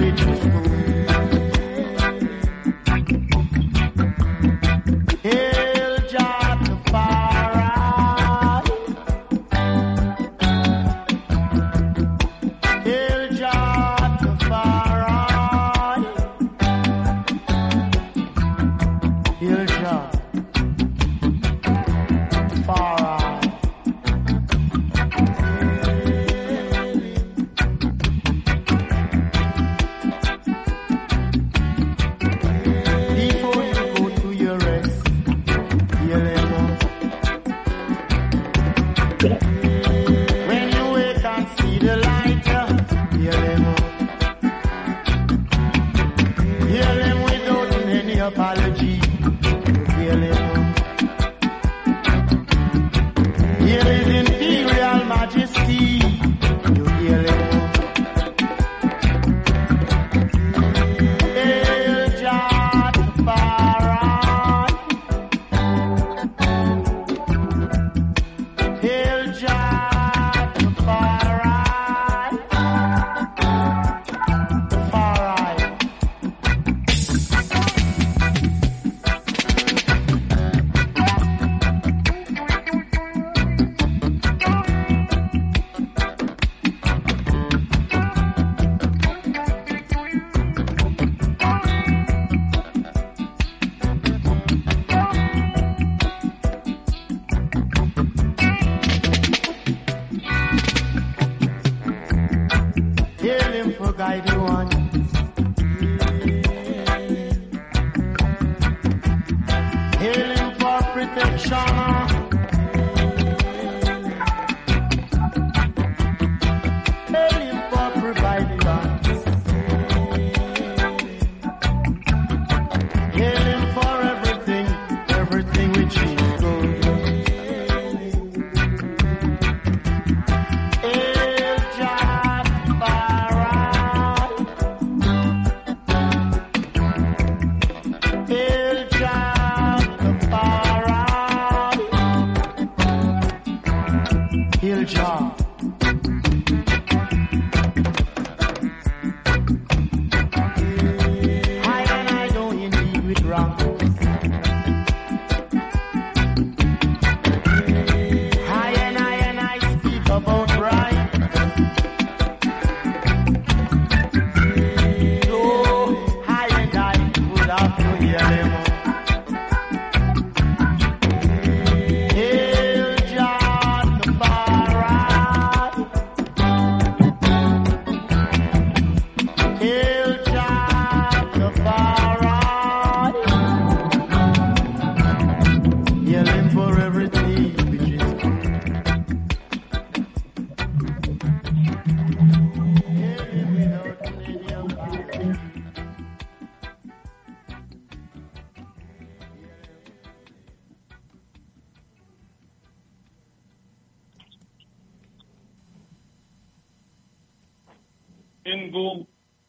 Ingu,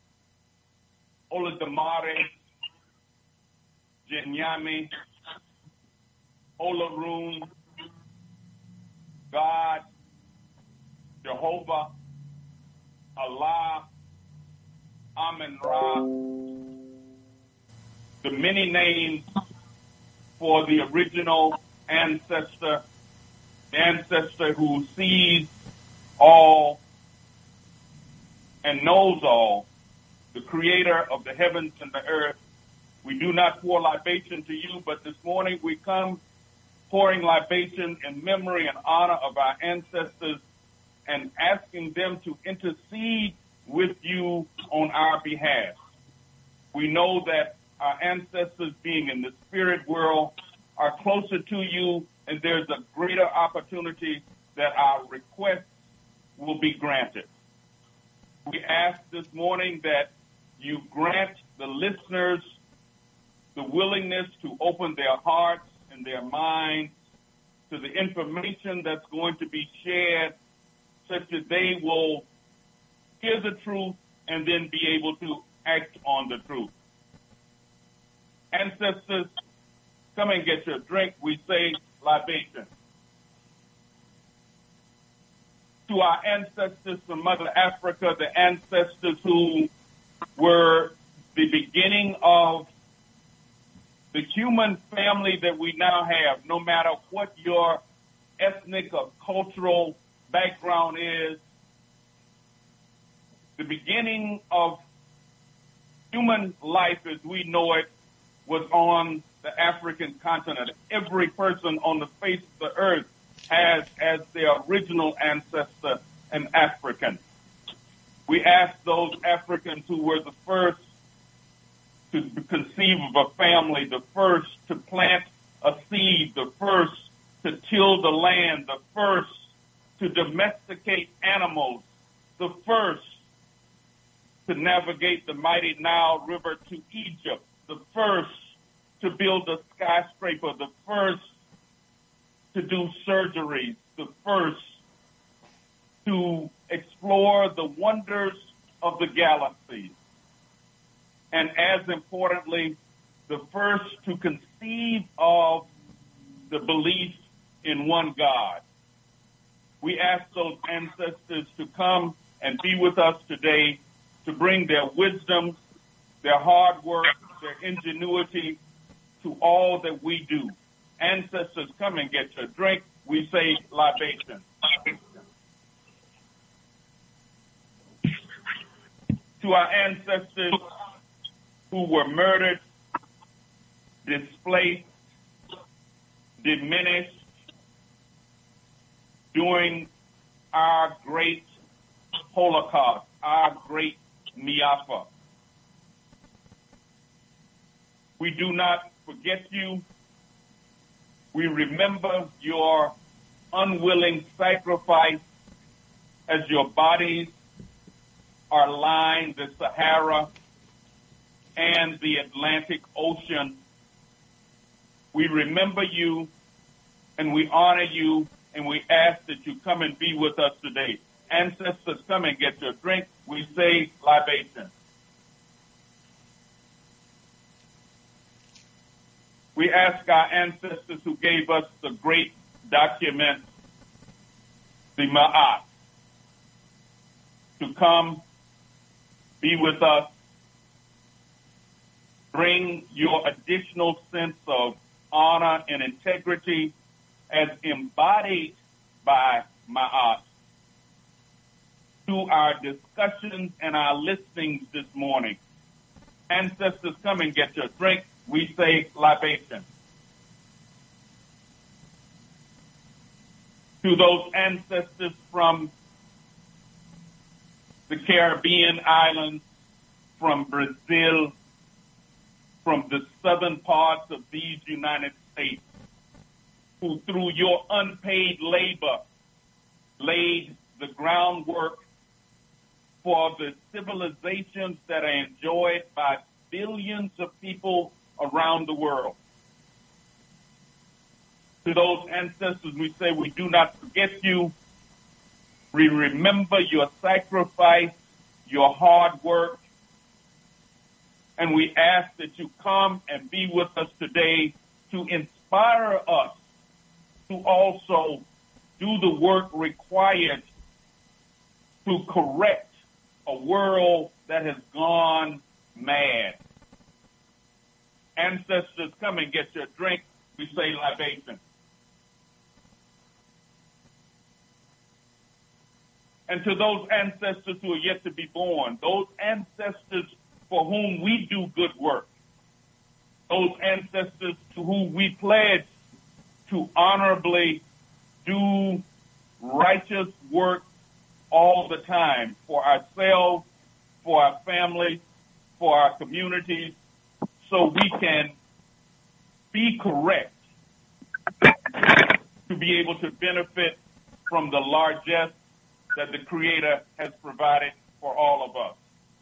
Oladamare, Jinyami, Olarun, God, Jehovah, Allah, Amen-Ra, the many names for the original ancestor, the ancestor who sees all and knows all, the creator of the heavens and the earth. We do not pour libation to you, but this morning we come pouring libation in memory and honor of our ancestors and asking them to intercede with you on our behalf. We know that our ancestors, being in the spirit world, are closer to you, and there's a greater opportunity that our requests will be granted. We ask this morning that you grant the listeners the willingness to open their hearts and their minds to the information that's going to be shared, such that they will hear the truth and then be able to act on the truth. Ancestors, come and get your drink. We say libation. To our ancestors from Mother Africa, the ancestors who were the beginning of the human family that we now have, no matter what your ethnic or cultural background is. The beginning of human life as we know it was on the African continent. Every person on the face of the earth has as their original ancestor an African. We ask those Africans who were the first to conceive of a family, the first to plant a seed, the first to till the land, the first to domesticate animals, the first to navigate the mighty Nile River to Egypt, the first to build a skyscraper, the first to do surgeries, the first to explore the wonders of the galaxies, and as importantly, the first to conceive of the belief in one God. We ask those ancestors to come and be with us today to bring their wisdom, their hard work, their ingenuity to all that we do. Ancestors, come and get your drink. We say libation. To our ancestors who were murdered, displaced, diminished during our great Holocaust, our great Miafa. We do not forget you. We remember your unwilling sacrifice as your bodies are lined the Sahara and the Atlantic Ocean. We remember you and we honor you, and we ask that you come and be with us today. Ancestors, come and get your drink. We say libation. We ask our ancestors who gave us the great document, the Ma'at, to come, be with us, bring your additional sense of honor and integrity as embodied by Ma'at to our discussions and our listenings this morning. Ancestors, come and get your drink. We say libation. To those ancestors from the Caribbean islands, from Brazil, from the southern parts of these United States, who through your unpaid labor laid the groundwork for the civilizations that are enjoyed by billions of people around the world. To those ancestors, we say we do not forget you. We remember your sacrifice, your hard work, and we ask that you come and be with us today to inspire us to also do the work required to correct a world that has gone mad. Ancestors, come and get your drink. We say libation. And to those ancestors who are yet to be born, those ancestors for whom we do good work, those ancestors to whom we pledge to honorably do righteous work all the time for ourselves, for our families, for our communities, so we can be correct to be able to benefit from the largesse that the Creator has provided for all of us.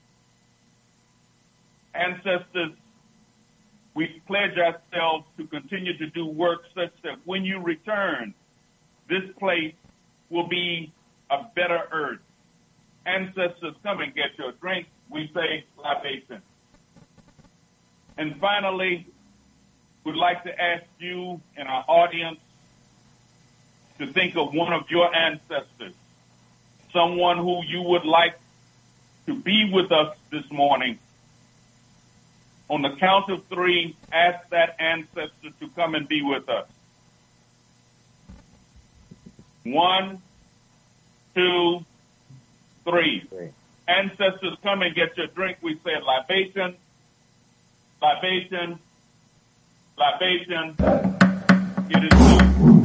Ancestors, we pledge ourselves to continue to do work such that when you return, this place will be a better earth. Ancestors, come and get your drink. We say libation. And finally, we'd like to ask you and our audience to think of one of your ancestors, someone who you would like to be with us this morning. On the count of three, ask that ancestor to come and be with us. 1, 2, 3. Ancestors, come and get your drink. We said libation, libation, libation. It is due.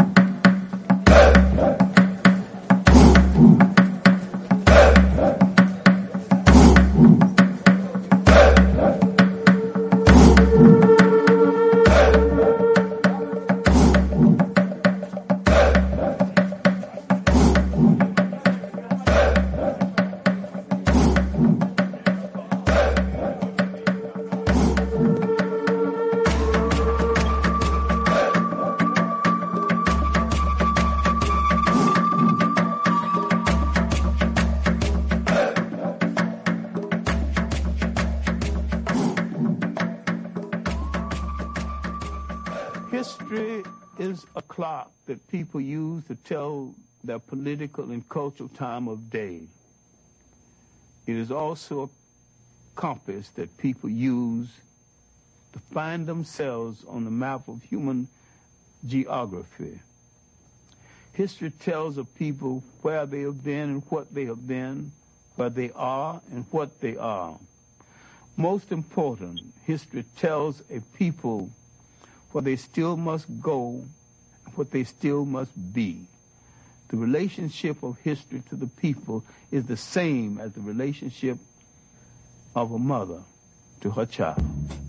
History is a clock that people use to tell their political and cultural time of day. It is also a compass that people use to find themselves on the map of human geography. History tells of people where they have been and what they have been, where they are and what they are. Most important, history tells a people where they still must go, what they still must be. The relationship of history to the people is the same as the relationship of a mother to her child.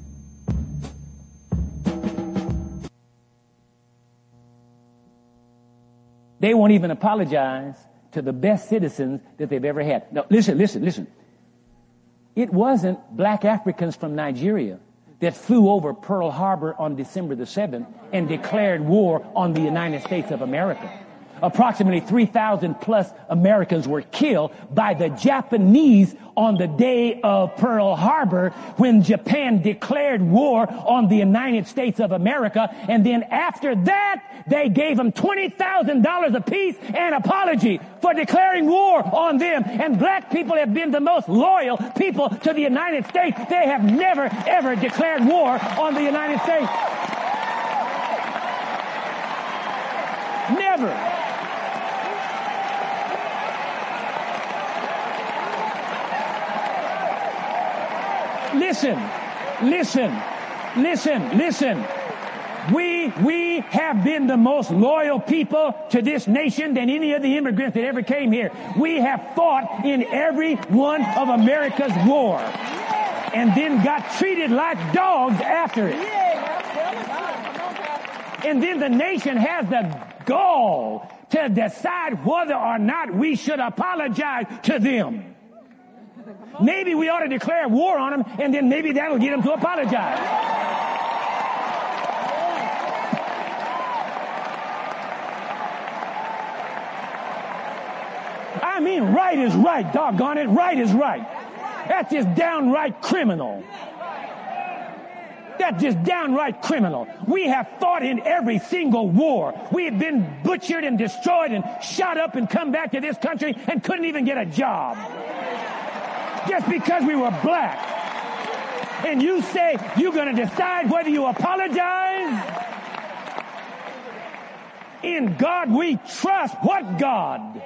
They won't even apologize to the best citizens that they've ever had. Now, listen. It wasn't black Africans from Nigeria that flew over Pearl Harbor on December the 7th and declared war on the United States of America. Approximately 3,000 plus Americans were killed by the Japanese on the day of Pearl Harbor when Japan declared war on the United States of America. And then after that, they gave them $20,000 apiece and apology for declaring war on them. And black people have been the most loyal people to the United States. They have never, ever declared war on the United States. Never. Listen. We have been the most loyal people to this nation than any of the immigrants that ever came here. We have fought in every one of America's war and then got treated like dogs after it. And then the nation has the gall to decide whether or not we should apologize to them. Maybe we ought to declare war on them, and then maybe that'll get them to apologize. I mean, right is right, doggone it. Right is right. That's just downright criminal. That's just downright criminal. We have fought in every single war. We have been butchered and destroyed and shot up and come back to this country and couldn't even get a job. Just because we were black. And you say you're going to decide whether you apologize? In God we trust. What God?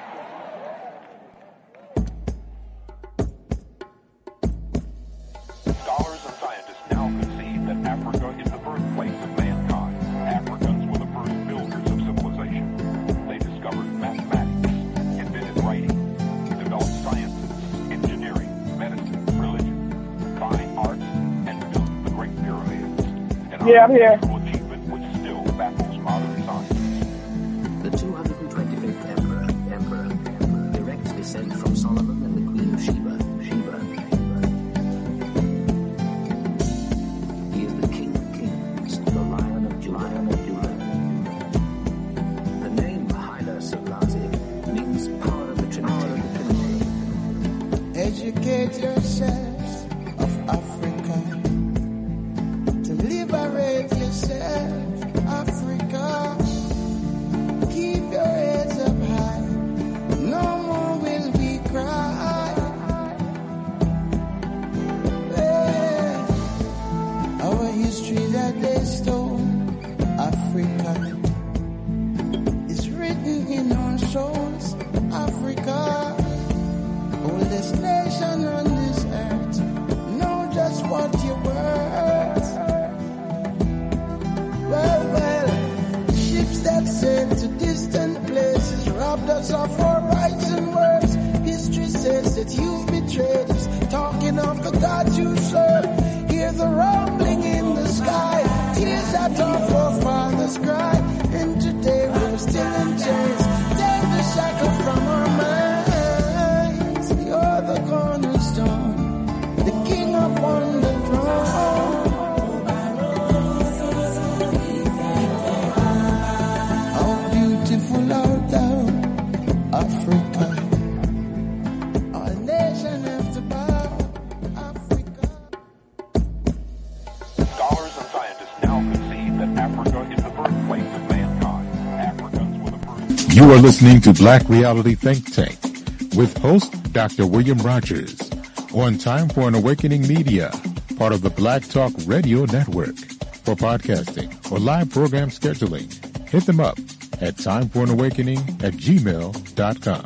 Scholars and scientists now concede that Africa is the birthplace of mankind. Africans were the first builders of civilization. They discovered mathematics, invented writing, developed sciences, engineering, medicine, religion, fine arts, and built the Great Pyramids. An architectural achievement which still baffles modern science. The 225th emperor, direct descent from Solomon and the Queen of Sheba. He is the King of Kings, the Lion of Judah. The name Haile Selassie means power of the Trinity. Educate yourselves of Africa to liberate yourself. what you're worth. Well, ships that sail to distant places robbed us of our rights and words. History says that you've betrayed us, talking of the God you serve. Hear the rumbling in the sky, tears that our forefathers cried, and today we're still in chains. Take the shackle from our minds. You're the cornerstone, the king upon the throne. How beautiful art thou, Africa. Our nation has to bow, Africa. Scholars and scientists now concede that Africa is the birthplace of mankind. Africans were the first. You are listening to Black Reality Think Tank with host Dr. William Rogers on Time for an Awakening Media, part of the Black Talk Radio Network. For podcasting or live program scheduling, hit them up at timeforanawakening@gmail.com.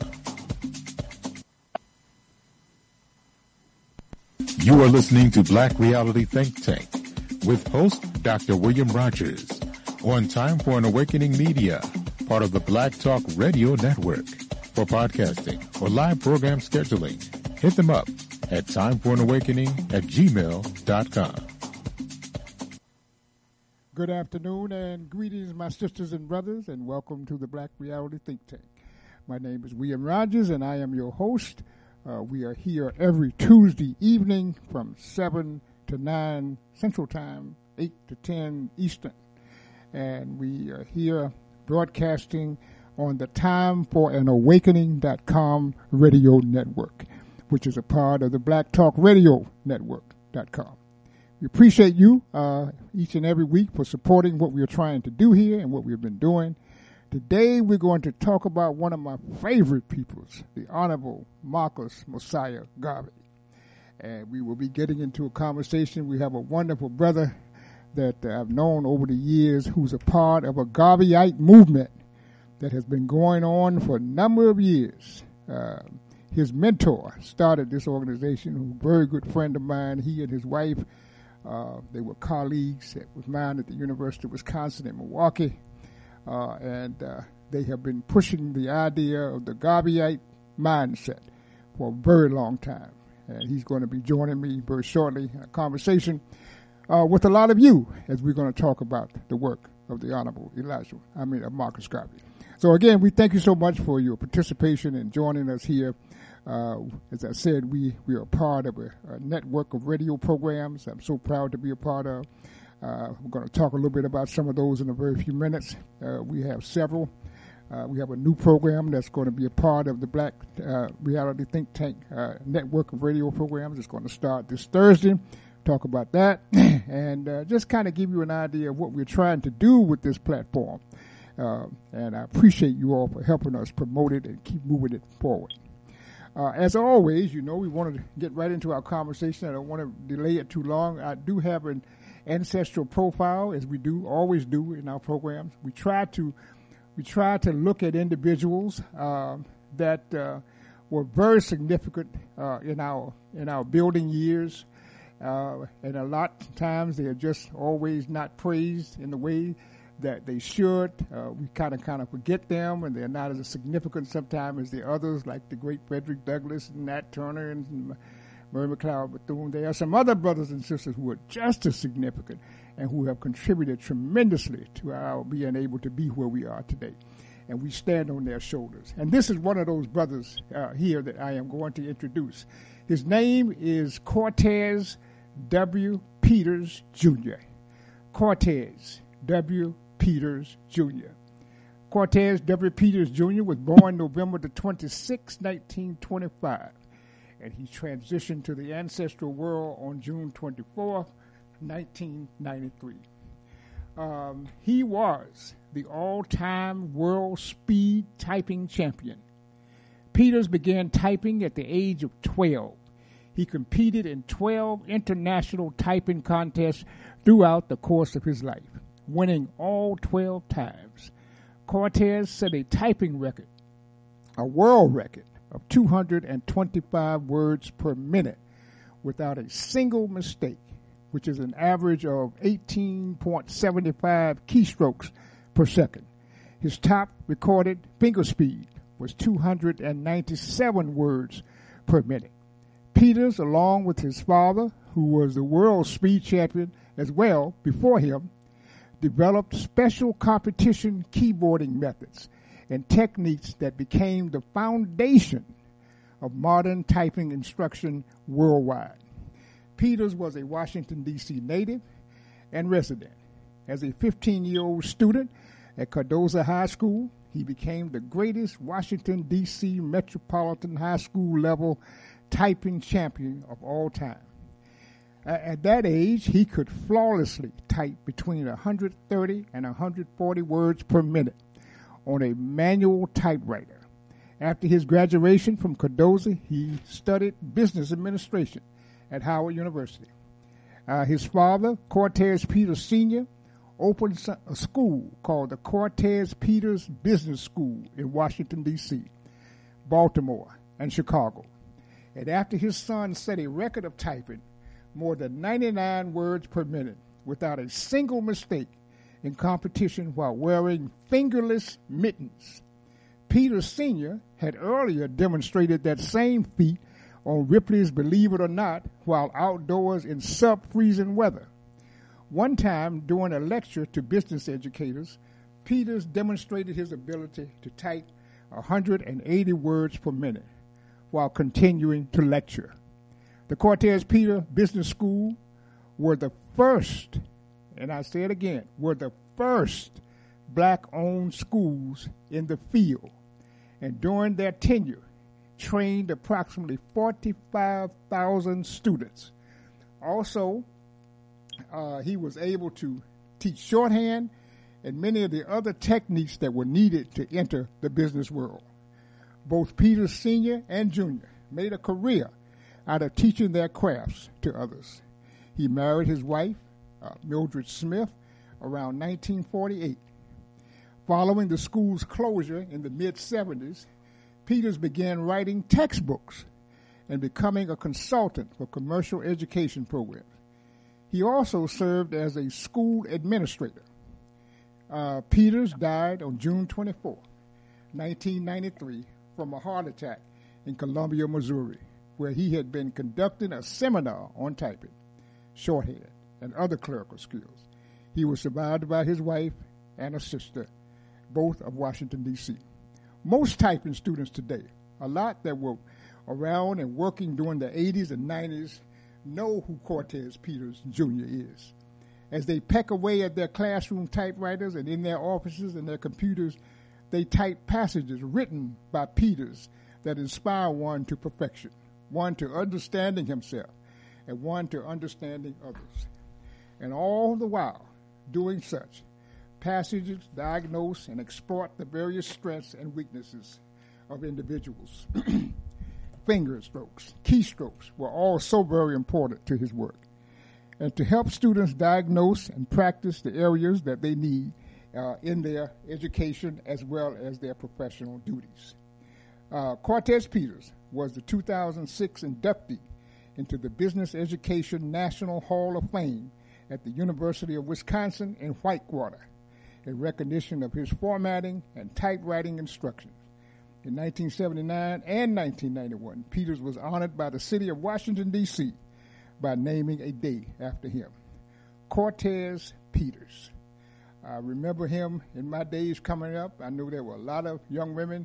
You are listening to Black Reality Think Tank with host Dr. William Rogers on Time for an Awakening Media, part of the Black Talk Radio Network. For podcasting or live program scheduling, hit them up at timeforanawakening@gmail.com. Good afternoon and greetings, my sisters and brothers, and welcome to the Black Reality Think Tank. My name is William Rogers, and I am your host. We are here every Tuesday evening from 7 to 9 Central Time, 8 to 10 Eastern. And we are here broadcasting on the TimeForAnAwakening.com radio network, which is a part of the Black Talk Radio Network.com. We appreciate you each and every week for supporting what we are trying to do here and what we've been doing. Today we're going to talk about one of my favorite peoples, the Honorable Marcus Mosiah Garvey. And we will be getting into a conversation. We have a wonderful brother that I've known over the years who's a part of a Garveyite movement that has been going on for a number of years. His mentor started this organization, who's a very good friend of mine. He and his wife, they were colleagues with mine at the University of Wisconsin in Milwaukee. And they have been pushing the idea of the Garveyite mindset for a very long time. And he's going to be joining me very shortly in a conversation with a lot of you as we're going to talk about the work of the Honorable Marcus Garvey. So again, we thank you so much for your participation and joining us here. As I said, we are part of a network of radio programs I'm so proud to be a part of. We're going to talk a little bit about some of those in a very few minutes. We have several. We have a new program that's going to be a part of the Black Reality Think Tank network of radio programs. It's going to start this Thursday. Talk about that and just kind of give you an idea of what we're trying to do with this platform. And I appreciate you all for helping us promote it and keep moving it forward. As always, we want to get right into our conversation. I don't want to delay it too long. I do have an ancestral profile, as we always do in our programs. We try to look at individuals that were very significant in our building years, and a lot of times they are just always not praised in the way that they should. We kind of forget them, and they're not as significant sometimes as the others, like the great Frederick Douglass and Nat Turner and Murray McLeod Bethune. There are some other brothers and sisters who are just as significant and who have contributed tremendously to our being able to be where we are today. And we stand on their shoulders. And this is one of those brothers here that I am going to introduce. His name is Cortez W. Peters, Jr. Cortez W. Peters, Jr. Cortez W. Peters, Jr. was born November the 26th, 1925. And he transitioned to the ancestral world on June 24th, 1993. He was the all-time world speed typing champion. Peters began typing at the age of 12. He competed in 12 international typing contests throughout the course of his life, winning all 12 times. Cortez set a typing record, a world record, of 225 words per minute without a single mistake. which is an average of 18.75 keystrokes per second. His top recorded finger speed was 297 words per minute. Peters, along with his father, who was the world speed champion as well before him, developed special competition keyboarding methods and techniques that became the foundation of modern typing instruction worldwide. Peters was a Washington, D.C. native and resident. As a 15-year-old student at Cardozo High School, he became the greatest Washington, D.C. metropolitan high school level typing champion of all time. At that age, he could flawlessly type between 130 and 140 words per minute on a manual typewriter. After his graduation from Cardozo, he studied business administration at Howard University. His father, Cortez Peters Sr., opened a school called the Cortez Peters Business School in Washington, D.C., Baltimore, and Chicago. And after his son set a record of typing more than 99 words per minute without a single mistake in competition while wearing fingerless mittens, Peters Sr. had earlier demonstrated that same feat on Ripley's Believe It or Not while outdoors in sub-freezing weather. One time, during a lecture to business educators, Peters demonstrated his ability to type 180 words per minute while continuing to lecture. The Cortez Peters Business School were the first, and I say it again, were the first black-owned schools in the field, and during their tenure, trained approximately 45,000 students. Also, he was able to teach shorthand and many of the other techniques that were needed to enter the business world. Both Peters Sr. and Jr. made a career out of teaching their crafts to others. He married his wife, Mildred Smith, around 1948. Following the school's closure in the mid-70s, Peters began writing textbooks and becoming a consultant for commercial education programs. He also served as a school administrator. Peters died on June 24, 1993, from a heart attack in Columbia, Missouri, where he had been conducting a seminar on typing, shorthand, and other clerical skills. He was survived by his wife and a sister, both of Washington, D.C. Most typing students today, a lot that were around and working during the 80s and 90s, know who Cortez Peters Jr. is. As they peck away at their classroom typewriters and in their offices and their computers, they type passages written by Peters that inspire one to perfection, one to understanding himself, and one to understanding others. And all the while doing such, passages diagnose and exploit the various strengths and weaknesses of individuals. Finger strokes, keystrokes were all so very important to his work. And to help students diagnose and practice the areas that they need in their education as well as their professional duties. Cortez Peters was the 2006 inductee into the Business Education National Hall of Fame at the University of Wisconsin in Whitewater in recognition of his formatting and typewriting instructions. In 1979 and 1991, Peters was honored by the city of Washington, D.C. by naming a day after him. Cortez Peters. I remember him in my days coming up. I knew there were a lot of young women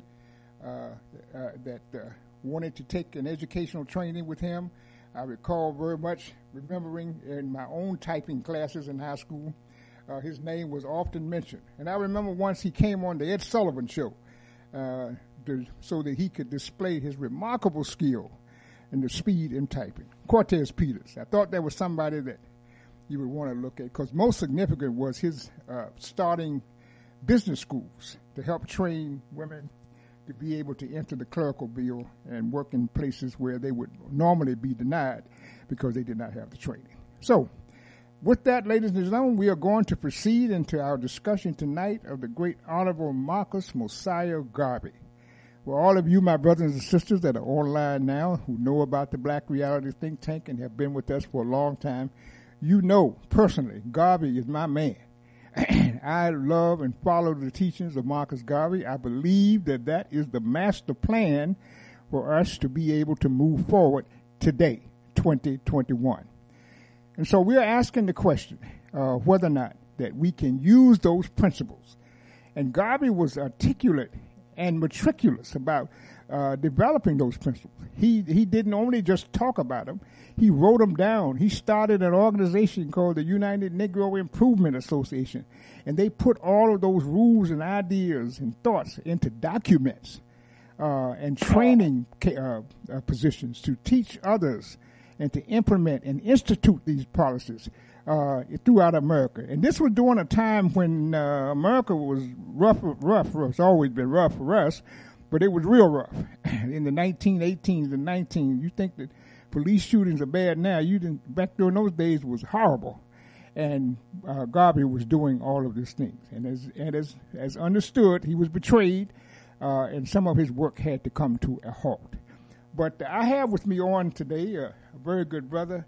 that wanted to take an educational training with him. I recall very much remembering in my own typing classes in high school, his name was often mentioned. And I remember once he came on the Ed Sullivan Show so that he could display his remarkable skill and the speed in typing. Cortez Peters. I thought there was somebody that you would want to look at, because most significant was his starting business schools to help train women to be able to enter the clerical field and work in places where they would normally be denied because they did not have the training. So, with that, ladies and gentlemen, we are going to proceed into our discussion tonight of the great Honorable Marcus Mosiah Garvey. For all of you, my brothers and sisters that are online now, who know about the Black Reality Think Tank and have been with us for a long time, you know personally, Garvey is my man. I love and follow the teachings of Marcus Garvey. I believe that is the master plan for us to be able to move forward today, 2021. And so we're asking the question whether or not that we can use those principles. And Garvey was articulate and meticulous about developing those principles. He didn't only just talk about them, he wrote them down. He started an organization called the United Negro Improvement Association, and they put all of those rules and ideas and thoughts into documents and training positions to teach others and to implement and institute these policies throughout America. And this was during a time when America was rough. It's always been rough for us, but it was real rough. In the 1918s and 19, you think that police shootings are bad now. Back during those days was horrible. And Garvey was doing all of these things. And as understood, he was betrayed, and some of his work had to come to a halt. But I have with me on today a very good brother.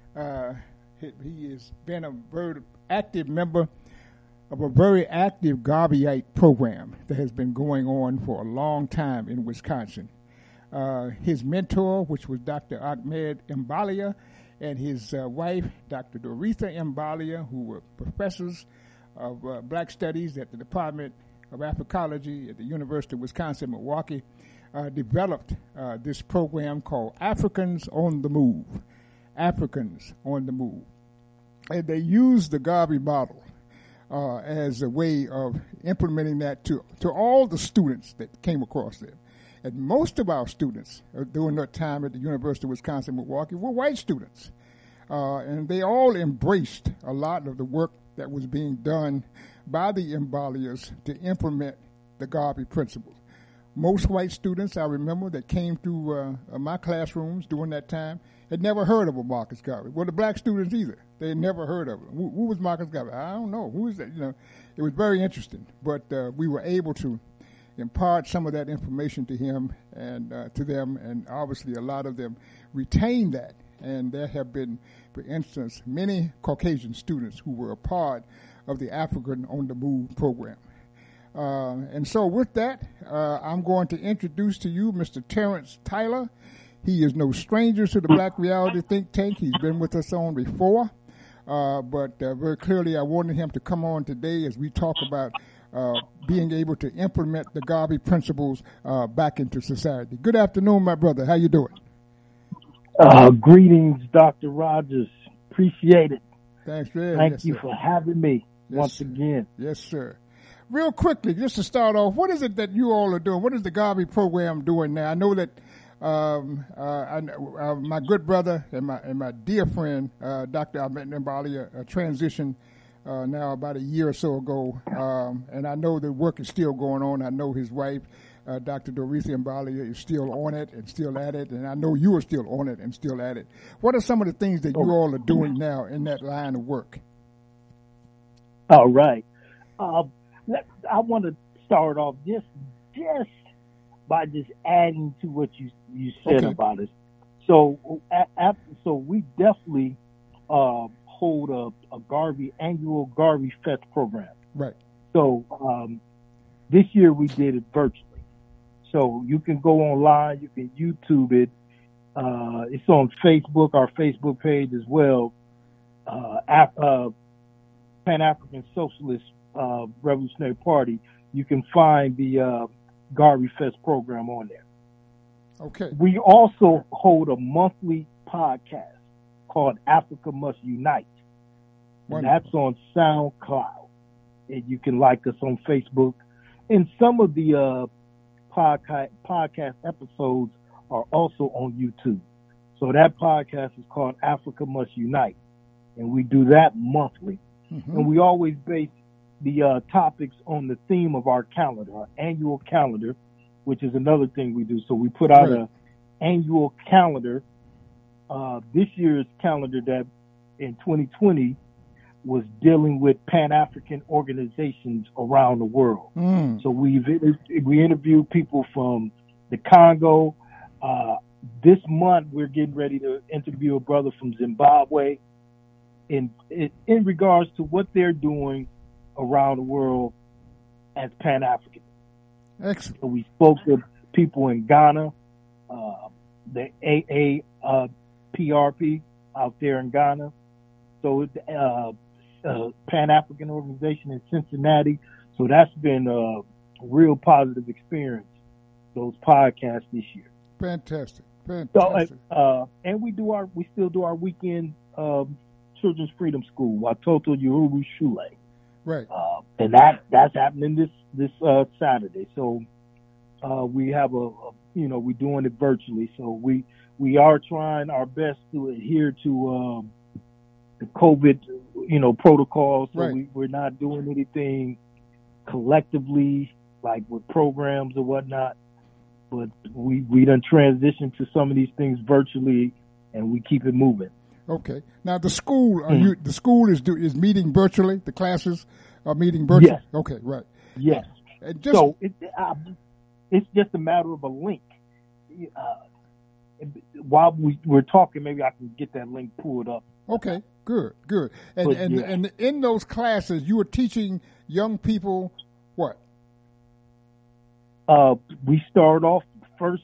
He has been a very active member of a very active Garveyite program that has been going on for a long time in Wisconsin. His mentor, which was Dr. Ahmed Mbalia, and his wife, Dr. Doretha Mbalia, who were professors of Black Studies at the Department of Africology at the University of Wisconsin-Milwaukee, developed this program called Africans on the Move. Africans on the Move. And they used the Garvey model as a way of implementing that to all the students that came across them. And most of our students during that time at the University of Wisconsin-Milwaukee were white students. And they all embraced a lot of the work that was being done by the Mbalias to implement the Garvey principles. Most white students, I remember, that came through my classrooms during that time had never heard of a Marcus Garvey. Well, the black students either. They had never heard of him. Who was Marcus Garvey? I don't know. Who is that? It was very interesting. But we were able to impart some of that information to him and to them, and obviously a lot of them retained that. And there have been, for instance, many Caucasian students who were a part of the African on the Move program. And so with that, I'm going to introduce to you Mr. Terrence Tyler. He is no stranger to the Black Reality Think Tank. He's been with us on before. But very clearly I wanted him to come on today as we talk about being able to implement the Garvey principles back into society. Good afternoon, my brother. How you doing? Greetings, Dr. Rogers. Appreciate it. Thanks, man. Thank you for having me once again. Yes, sir. Real quickly, just to start off, what is it that you all are doing? What is the Garvey program doing now? I know that my good brother and my dear friend, Dr. Ahmed Mbalia, transitioned now about a year or so ago, and I know the work is still going on. I know his wife, Dr. Doretha Mbalia, is still on it and still at it, and I know you are still on it and still at it. What are some of the things that you all are doing now in that line of work? All right. I want to start off just by just adding to what you said about us. So we definitely hold a annual Garvey Fest program. Right. So this year we did it virtually. So you can go online, you can YouTube it. It's on Facebook, our Facebook page as well. Pan-African Socialist Revolutionary Party. You can find the Garvey Fest program on there. Okay. We also hold a monthly podcast called Africa Must Unite. And that's on SoundCloud. And you can like us on Facebook. And some of the podcast episodes are also on YouTube. So that podcast is called Africa Must Unite. And we do that monthly. Mm-hmm. And we always base the topics on the theme of our calendar, our annual calendar, which is another thing we do. So we put out an annual calendar. This year's calendar that in 2020 was dealing with Pan-African organizations around the world. So we interviewed people from the Congo. This month we're getting ready to interview a brother from Zimbabwe. in regards to what they're doing around the world as Pan-African. Excellent. So we spoke to people in Ghana, the AAPRP out there in Ghana. So Pan-African organization in Cincinnati. So that's been a real positive experience, those podcasts this year. Fantastic. So, and we still do our weekend Children's Freedom School, Watoto Yorubu Shule. Right. And that's happening this Saturday. So we have we're doing it virtually. So we are trying our best to adhere to the COVID, protocols. So right. we're not doing anything collectively, like with programs or whatnot. But we done transitioned to some of these things virtually, and we keep it moving. Okay. Now the school, the school is meeting virtually. The classes are meeting virtually. Yes. Okay. Right. Yes. So it's just a matter of a link. While we're talking, maybe I can get that link pulled up. Okay. Good. And in those classes, you were teaching young people what? We start off the first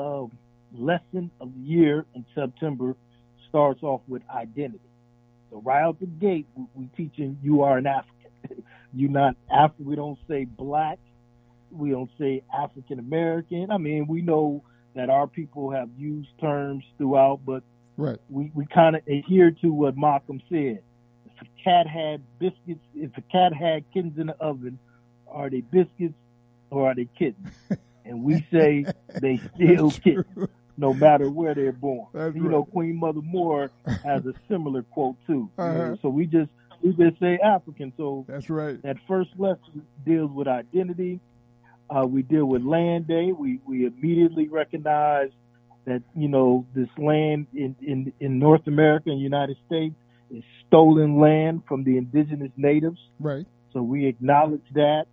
lesson of the year in September starts off with identity. So right out the gate, we teaching you are an African. You're not African. We don't say black. We don't say African American. I mean, we know that our people have used terms throughout, but right. we kind of adhere to what Malcolm said. If a cat had biscuits, if a cat had kittens in the oven, are they biscuits or are they kittens? And we say they still kittens, no matter where they're born. That's you right. know, Queen Mother Moore has a similar quote too. Uh-huh. So we just say African. So that's right. That first lesson deals with identity. We deal with Land Day. We immediately recognize that, this land in North America and United States is stolen land from the indigenous natives. Right. So we acknowledge that.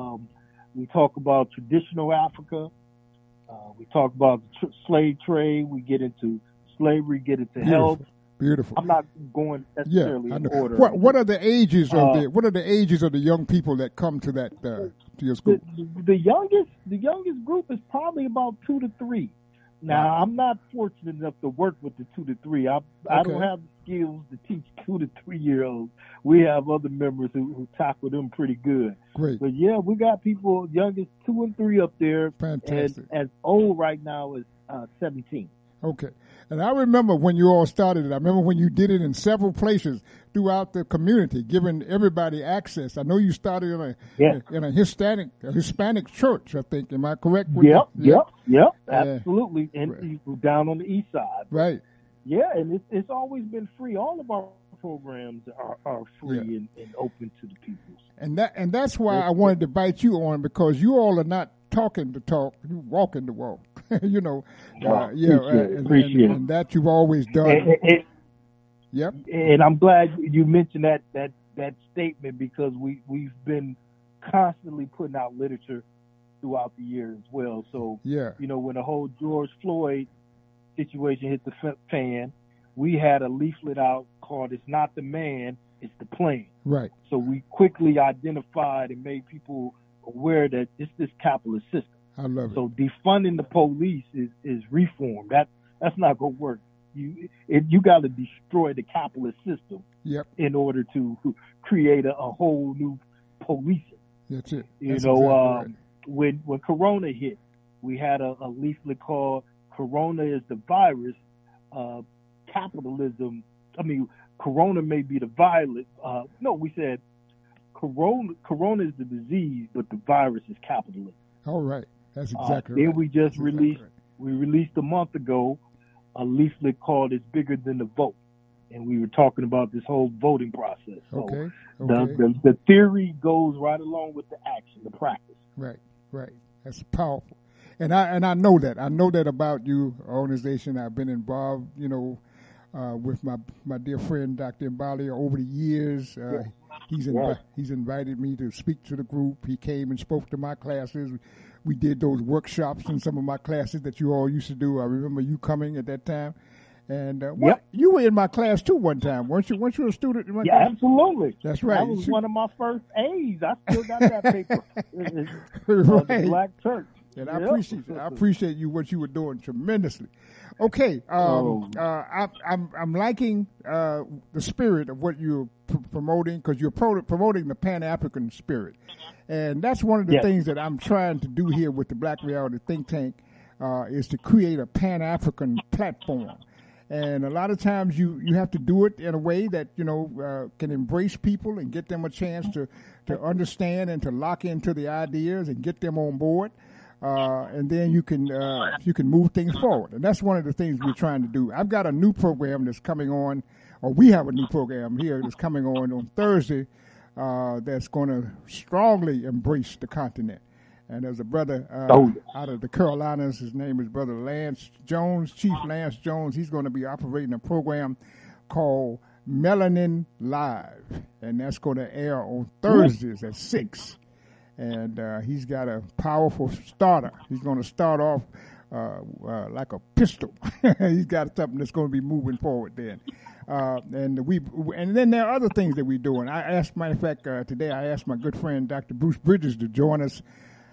We talk about traditional Africa. We talk about the slave trade. We get into slavery, get into health. Beautiful. I'm not going necessarily in order. What are the ages of the young people that come to that to your school? The youngest group is probably about 2 to 3. Now, I'm not fortunate enough to work with the 2 to 3. I don't have the skills to teach 2 to 3 year olds. We have other members who tackle them pretty good. Great. But yeah, we got people youngest 2 and 3 up there. Fantastic. And as old right now as 17. Okay. And I remember when you all started it. I remember when you did it in several places throughout the community, giving everybody access. I know you started in a Hispanic church, I think. Am I correct? Yep. Absolutely. And down on the east side. Right. Yeah, and it's always been free. All of our programs are free and open to the people. And that's why I wanted to invite you on, because you all are not talking the talk, you walking the walk. Appreciate it. And that you've always done. Yep. And I'm glad you mentioned that statement, because we've been constantly putting out literature throughout the year as well. So when the whole George Floyd situation hit the fan, we had a leaflet out called "It's Not the Man, It's the Plan." Right. So we quickly identified and made people aware that it's this capitalist system. I love it. So defunding the police is reform. That's not going to work. You got to destroy the capitalist system in order to create a whole new policing. That's it. That's exactly right. When Corona hit, we had a leaflet called "Corona is the virus, capitalism." I mean, Corona may be the virus. No, we said Corona is the disease, but the virus is capitalism. All right. That's exactly right. Then we just released a month ago a leaflet called "It's Bigger Than the Vote," and we were talking about this whole voting process. So the theory goes right along with the action, the practice. Right. That's powerful, and I know that. I know that about you, organization. I've been involved, with my dear friend Dr. Mbali over the years. He's invited me to speak to the group. He came and spoke to my classes. We did those workshops in some of my classes that you all used to do. I remember you coming at that time. And you were in my class too one time, weren't you? Weren't you a student in my class? Absolutely. That's right. That was one of my first A's. I still got that paper. Right. The Black Church. And I appreciate you what you were doing tremendously. Okay, I'm liking the spirit of what you're promoting, because you're promoting the Pan-African spirit, and that's one of the things that I'm trying to do here with the Black Reality Think Tank, is to create a Pan-African platform. And a lot of times you have to do it in a way that, can embrace people and get them a chance to understand and to lock into the ideas and get them on board. And then you can move things forward. And that's one of the things we're trying to do. I've got a new program that's coming on, or we have a new program here that's coming on Thursday, that's going to strongly embrace the continent. And there's a brother out of the Carolinas. His name is Brother Lance Jones, Chief Lance Jones. He's going to be operating a program called Melanin Live, and that's going to air on Thursdays at 6. And he's got a powerful starter. He's going to start off like a pistol. He's got something that's going to be moving forward then. And then there are other things that we're doing. Matter of fact, today I asked my good friend Dr. Bruce Bridges to join us,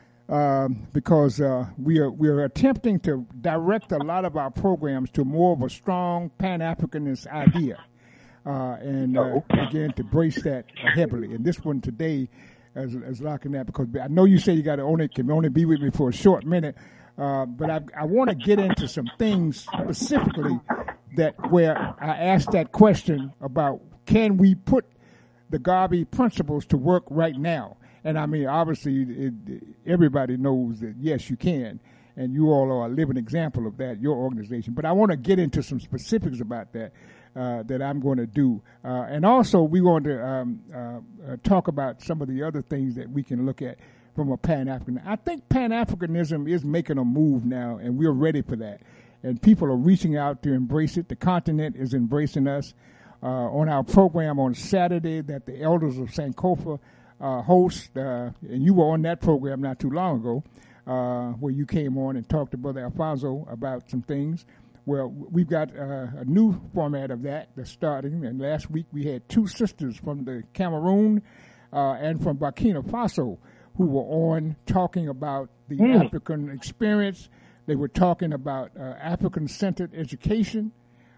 because we are attempting to direct a lot of our programs to more of a strong Pan-Africanist idea, and begin to brace that heavily. And this one today is locking that, because I know you say you can only be with me for a short minute, but I want to get into some things specifically where I asked that question about, can we put the Garvey principles to work right now? And I mean, obviously, everybody knows that, yes, you can. And you all are a living example of that, your organization. But I want to get into some specifics about that I'm going to do. And also, we want to talk about some of the other things that we can look at from a Pan-African. I think Pan-Africanism is making a move now, and we're ready for that. And people are reaching out to embrace it. The continent is embracing us. On our program on Saturday that the Elders of Sankofa host, and you were on that program not too long ago, where you came on and talked to Brother Alfonso about some things. Well, we've got a new format of that's starting, and last week we had two sisters from the Cameroon and from Burkina Faso who were on talking about the African experience. They were talking about African-centered education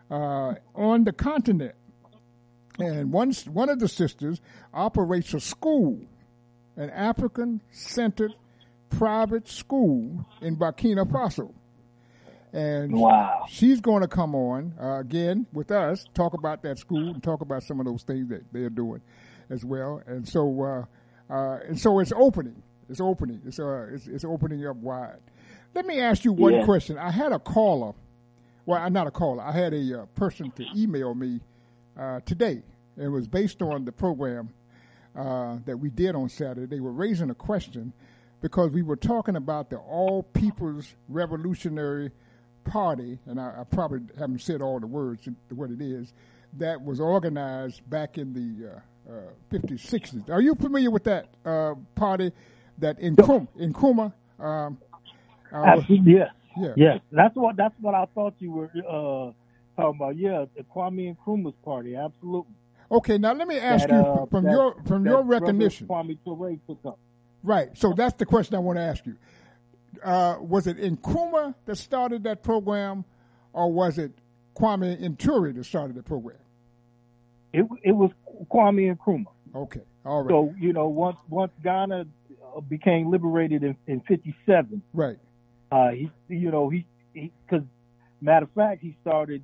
on the continent. And one of the sisters operates a school, an African-centered private school in Burkina Faso. And she's going to come on again with us, talk about that school and talk about some of those things that they're doing as well. And so it's opening. It's opening. It's opening up wide. Let me ask you one question. I had a caller. Well, not a caller. I had a person to email me today. It was based on the program that we did on Saturday. They were raising a question because we were talking about the All People's Revolutionary Party, and I probably haven't said all the words, what it is, that was organized back in the 50s, 60s. Are you familiar with that party that in Nkrumah? Absolutely, yes. Yeah. Yes, that's what I thought you were talking about. Yeah, the Kwame Nkrumah's party, absolutely. Okay, now let me ask you from your recognition. Kwame Ture took up. Right. So that's the question I want to ask you. Was it Nkrumah that started that program, or was it Kwame Nkrumah that started the program? It was Kwame Nkrumah. Okay. All right. So once Ghana became liberated in 57. Right. He because matter of fact, he started.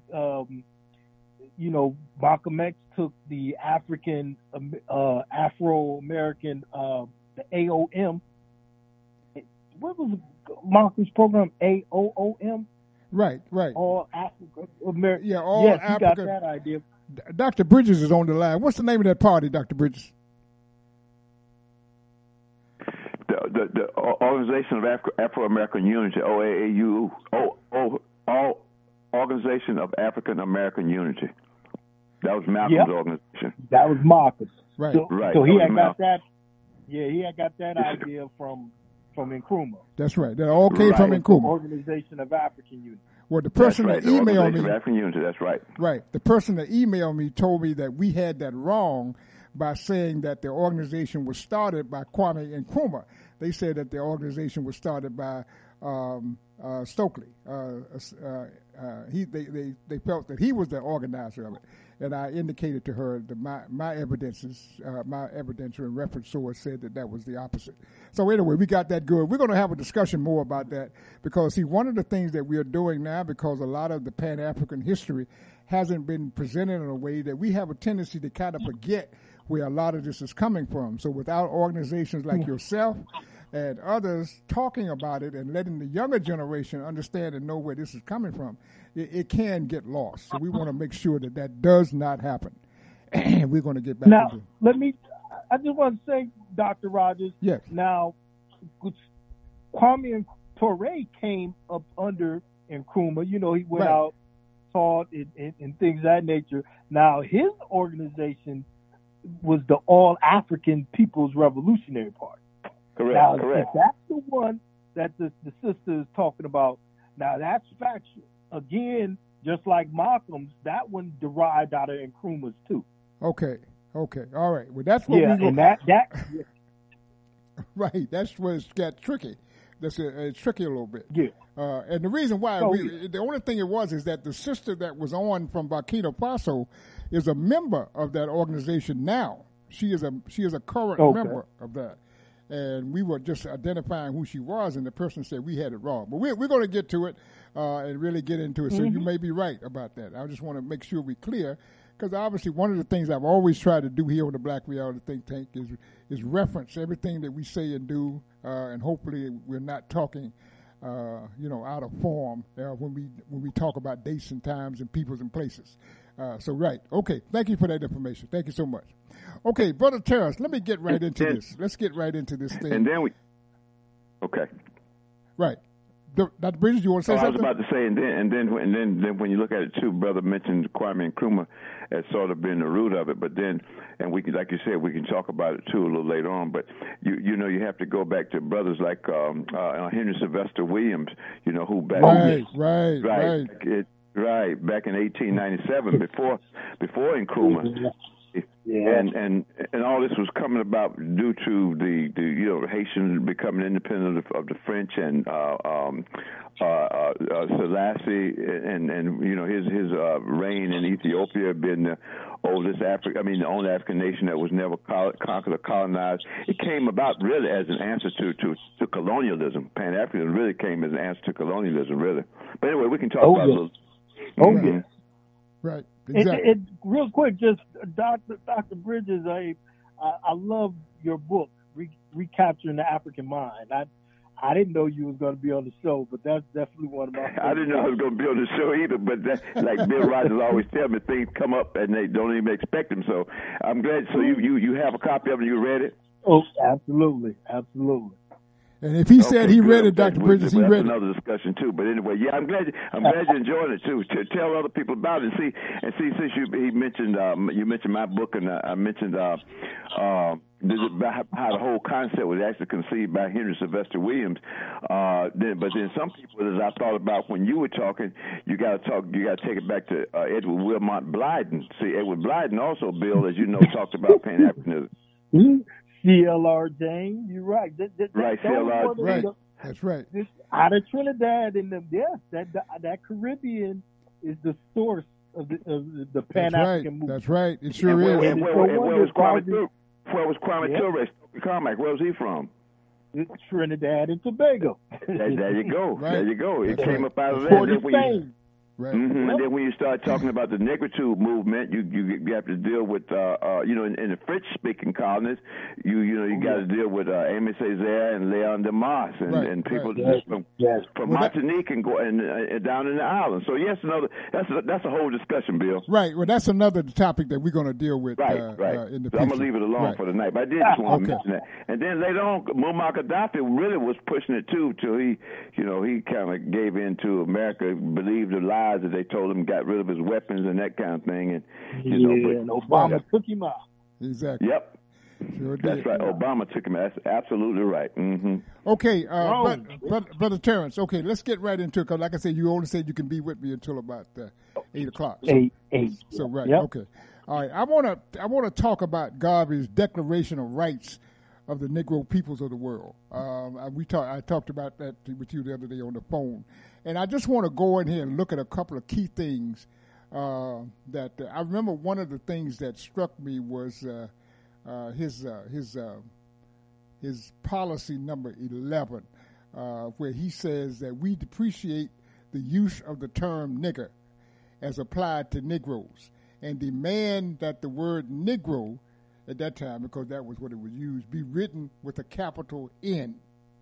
Malcolm X took the African, Afro-American, the AOM. What was Malcolm's program? AOOM? Right. All Africa. America. All Africa. He got that idea. Dr. Bridges is on the line. What's the name of that party, Dr. Bridges? The Organization of Afro-American Unity, OAAU. All Organization of African American Unity. That was Malcolm's organization. That was Marcus. Right. So he had got that. Yeah, he had got that idea from Nkrumah. That's right. That all came from Nkrumah. Organization of African Unity. Well, the person that's right. that emailed the Organization me, of African Unity, that's right. Right. The person that emailed me told me that we had that wrong by saying that the organization was started by Kwame Nkrumah. They said that the organization was started by Stokely. They felt that he was the organizer of it, and I indicated to her that my evidentiary and reference source said that was the opposite. So anyway, we got that good. We're going to have a discussion more about that because, see, one of the things that we are doing now, because a lot of the Pan-African history hasn't been presented in a way that we have a tendency to kind of forget where a lot of this is coming from. So without organizations like yourself and others talking about it and letting the younger generation understand and know where this is coming from, it can get lost. So we want to make sure that does not happen. And we're going to get back now, I just want to say, Dr. Rogers, yes. Now, Kwame Toure came up under Nkrumah. You know, he went out, taught, and things of that nature. Now, his organization was the All African People's Revolutionary Party. Correct. Now, correct. if that's the one that the sister is talking about, now that's factual. Again, just like Malcolm's, that one derived out of Nkrumah's too. Okay. All right. Well, that's what we're going to... Right. That's where it got tricky. That's it's tricky a little bit. Yeah. And the reason why, the only thing it was is that the sister that was on from Burkina Faso is a member of that organization now. She is a current member of that. And we were just identifying who she was, and the person said we had it wrong. But we're going to get to it and really get into it. So you may be right about that. I just want to make sure we're clear, because obviously one of the things I've always tried to do here on the Black Reality Think Tank is reference everything that we say and do, and hopefully we're not talking out of form when we talk about dates and times and peoples and places. Okay. Thank you for that information. Thank you so much. Okay, Brother Terrence, let me get right into this. Let's get right into this thing. And then okay. Right. Dr. Bridges, you want to say something? I was about to say, and then when you look at it too, Brother mentioned Kwame Nkrumah as sort of being the root of it, but then, and we can, like you said, we can talk about it too a little later on. But you have to go back to brothers like Henry Sylvester Williams, who back back in 1897, before Nkrumah. Yeah. And all this was coming about due to the Haitians becoming independent of the French, and Selassie and his reign in Ethiopia being the oldest the only African nation that was never conquered or colonized. It came about really as an answer to colonialism. Pan-Africanism really came as an answer to colonialism, really. But anyway, we can talk about it a little. Yeah. Right. Exactly. Real quick, just Dr. Bridges, I love your book, Recapturing the African Mind. I didn't know you was going to be on the show, but that's definitely one of my favorites. I didn't know I was going to be on the show either, but like Bill Rogers always tells me, things come up and they don't even expect them. So I'm glad. So you have a copy of it and you read it? Oh, absolutely. And if he said he read it, Dr. Bridges, he read it. That's another discussion too. But anyway, yeah, I'm glad you're enjoying it too. To tell other people about it and see since you mentioned you mentioned my book, and I mentioned how the whole concept was actually conceived by Henry Sylvester Williams. But then some people, as I thought about when you were talking, you got to take it back to Edward Wilmot Blyden. See, Edward Blyden also, Bill, as you know, talked about Pan-Africanism. C.L.R. James, you're right. Right, C.L.R. Right. That's right. Out of Trinidad and them, yes, that Caribbean is the source of the Pan-African movement. That's right. It sure is. Where was Kwame Toure? Carmack, where was he from? Trinidad and Tobago. There you go. Right. There you go. It came up out of there. Right. Mm-hmm. And then when you start talking about the negritude movement, you have to deal with in the French-speaking colonies, you got to deal with Aimé Césaire and Léon Demas and people from Martinique and go and down in the islands. So yes, that's a whole discussion, Bill. Right. Well, that's another topic that we're going to deal with. Right. In the so I'm gonna leave it alone for the night. But I did just want to mention that. And then later on, Muammar Gaddafi really was pushing it too, till he kind of gave in to America, believed the lies that they told him, got rid of his weapons and that kind of thing, and and Obama took him out. Exactly. Yep. Sure did. That's right. Obama took him. That's absolutely right. Mm-hmm. Okay, Brother Terrence. Okay, let's get right into it. Because, like I said, you only said you can be with me until about 8 o'clock. So, 8. So right. Yep. Okay. All right. I want to talk about Garvey's Declaration of Rights of the Negro Peoples of the World. I talked about that with you the other day on the phone, and I just want to go in here and look at a couple of key things that I remember. One of the things that struck me was his policy number 11, where he says that we depreciate the use of the term nigger as applied to Negroes and demand that the word Negro at that time, because that was what it was used, be written with a capital N.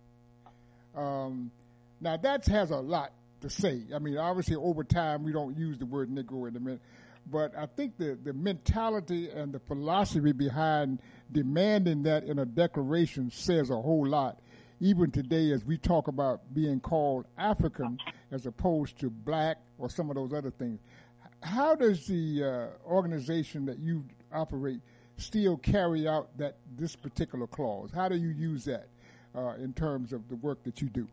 Now that has a lot to say. I mean, obviously over time we don't use the word Negro in a minute, but I think the mentality and the philosophy behind demanding that in a declaration says a whole lot. Even today, as we talk about being called African as opposed to black or some of those other things, how does the organization that you operate still carry out this particular clause? How do you use that in terms of the work that you do?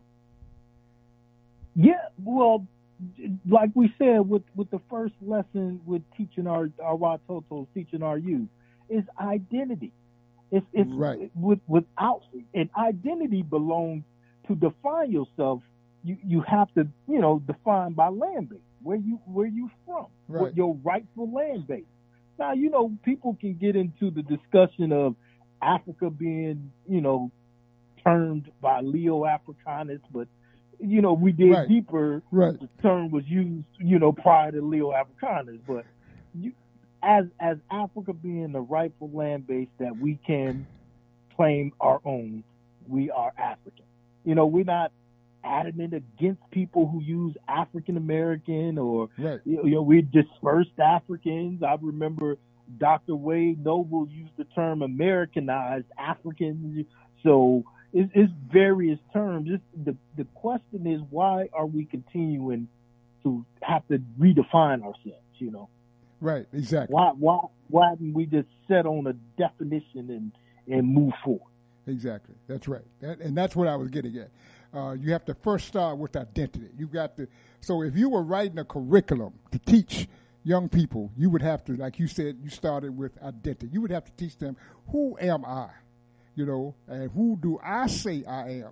Yeah, well, like we said with the first lesson with teaching our Watotos, teaching our youth, is identity. It's right. Without an identity belongs to define yourself. You have to define by land base where you from, right. What your rightful land base. Now people can get into the discussion of Africa being termed by Leo Africanus, but we dig right. deeper. Right. The term was used prior to Leo Africanus, but as Africa being the rightful land base that we can claim our own, we are African. We're not adamant against people who use African American or right. We're dispersed Africans. I remember Dr. Wade Noble used the term Americanized Africans. So it's various terms. The question is, why are we continuing to have to redefine ourselves? Right, exactly. Why didn't we just set on a definition and move forward? Exactly, that's right, and that's what I was getting at. You have to first start with identity. So if you were writing a curriculum to teach young people, you would have to, like you said, you started with identity. You would have to teach them, who am I? And who do I say I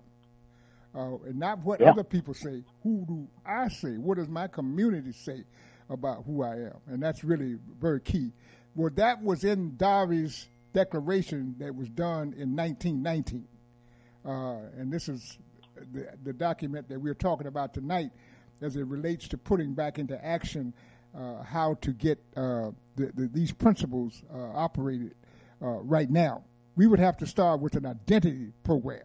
am? And not what other people say. Who do I say? What does my community say about who I am? And that's really very key. Well, that was in Garvey's declaration that was done in 1919. And this is the document that we're talking about tonight as it relates to putting back into action how to get these principles operated right now. We would have to start with an identity program,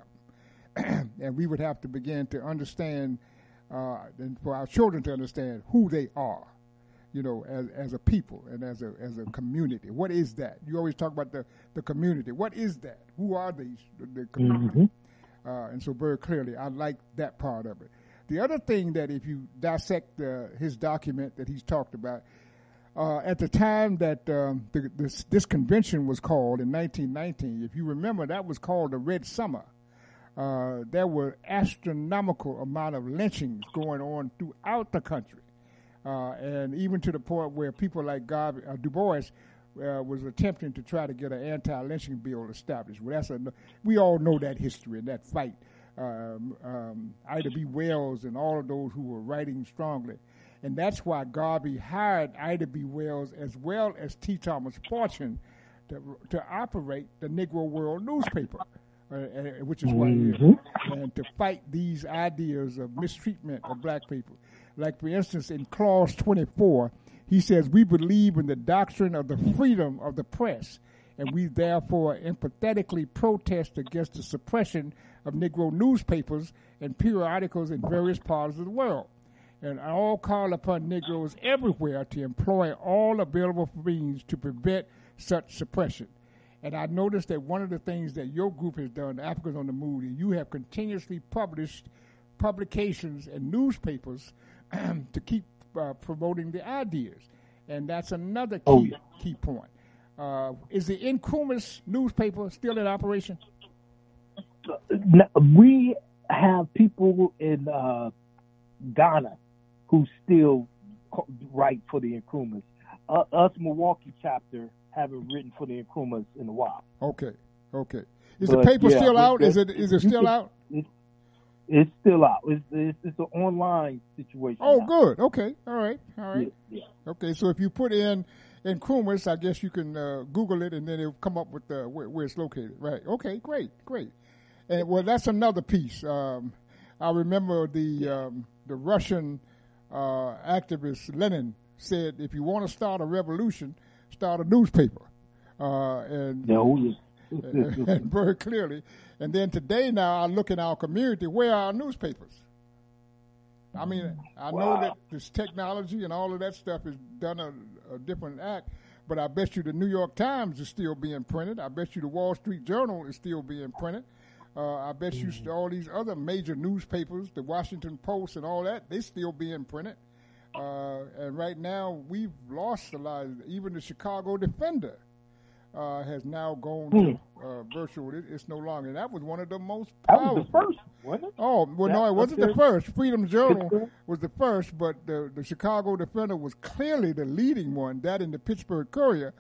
and we would have to begin to understand, and for our children to understand who they are, as a people and as a community. What is that? You always talk about the community. What is that? Who are these? The community. Mm-hmm. And so very clearly, I like that part of it. The other thing that if you dissect his document that he's talked about, at the time that this convention was called in 1919, if you remember, that was called the Red Summer. There were astronomical amount of lynchings going on throughout the country, and even to the point where people like Du Bois was attempting to try to get an anti-lynching bill established. Well, we all know that history and that fight. Ida B. Wells and all of those who were writing strongly. And that's why Garvey hired Ida B. Wells as well as T. Thomas Fortune to operate the Negro World newspaper, which is why he is, and to fight these ideas of mistreatment of black people. Like, for instance, in Clause 24, he says, we believe in the doctrine of the freedom of the press, and we therefore empathetically protest against the suppression of Negro newspapers and periodicals in various parts of the world. And I all call upon Negroes everywhere to employ all available means to prevent such suppression. And I noticed that one of the things that your group has done, Africans on the Move, you have continuously published publications and newspapers to keep promoting the ideas. And that's another key point. Is the Nkrumah's newspaper still in operation? We have people in Ghana who still write for the Nkrumahs. Us Milwaukee chapter haven't written for the Nkrumahs in a while. Okay. Is the paper still out? Is it still out? It's still out. It's an online situation. Oh, now. good. Okay. All right. Yeah. Okay, so if you put in Nkrumah's, I guess you can Google it, and then it'll come up with where it's located. Right. Okay, great. And, well, that's another piece. I remember the Russian activist Lenin said, if you want to start a revolution, start a newspaper. And very clearly. And then today now I look in our community, where are our newspapers? I mean, I know that this technology and all of that stuff has done a different act, but I bet you the New York Times is still being printed. I bet you the Wall Street Journal is still being printed. I bet you all these other major newspapers, the Washington Post and all that, they still being printed. And right now we've lost a lot. Even the Chicago Defender has now gone to virtual. It's no longer. And that was one of the most powerful. That was the first, wasn't it? Oh, well, no, it wasn't the first. Freedom Journal was the first, but the Chicago Defender was clearly the leading one. That and the Pittsburgh Courier.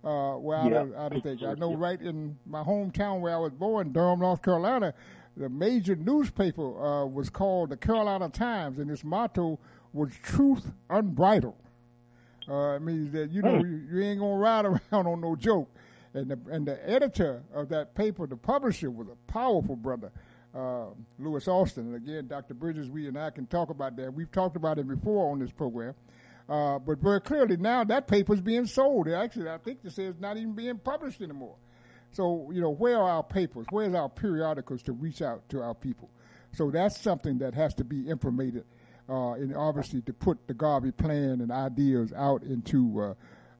I know right in my hometown where I was born, Durham, North Carolina, the major newspaper was called the Carolina Times, and its motto was "Truth Unbridled." It means that you ain't gonna ride around on no joke. And the editor of that paper, the publisher, was a powerful brother, Louis Austin. And again, Dr. Bridges, we and I can talk about that. We've talked about it before on this program. But very clearly now that paper's being sold. Actually, I think they say it's not even being published anymore. So, where are our papers? Where's our periodicals to reach out to our people? So that's something that has to be implemented, and obviously to put the Garvey plan and ideas out into,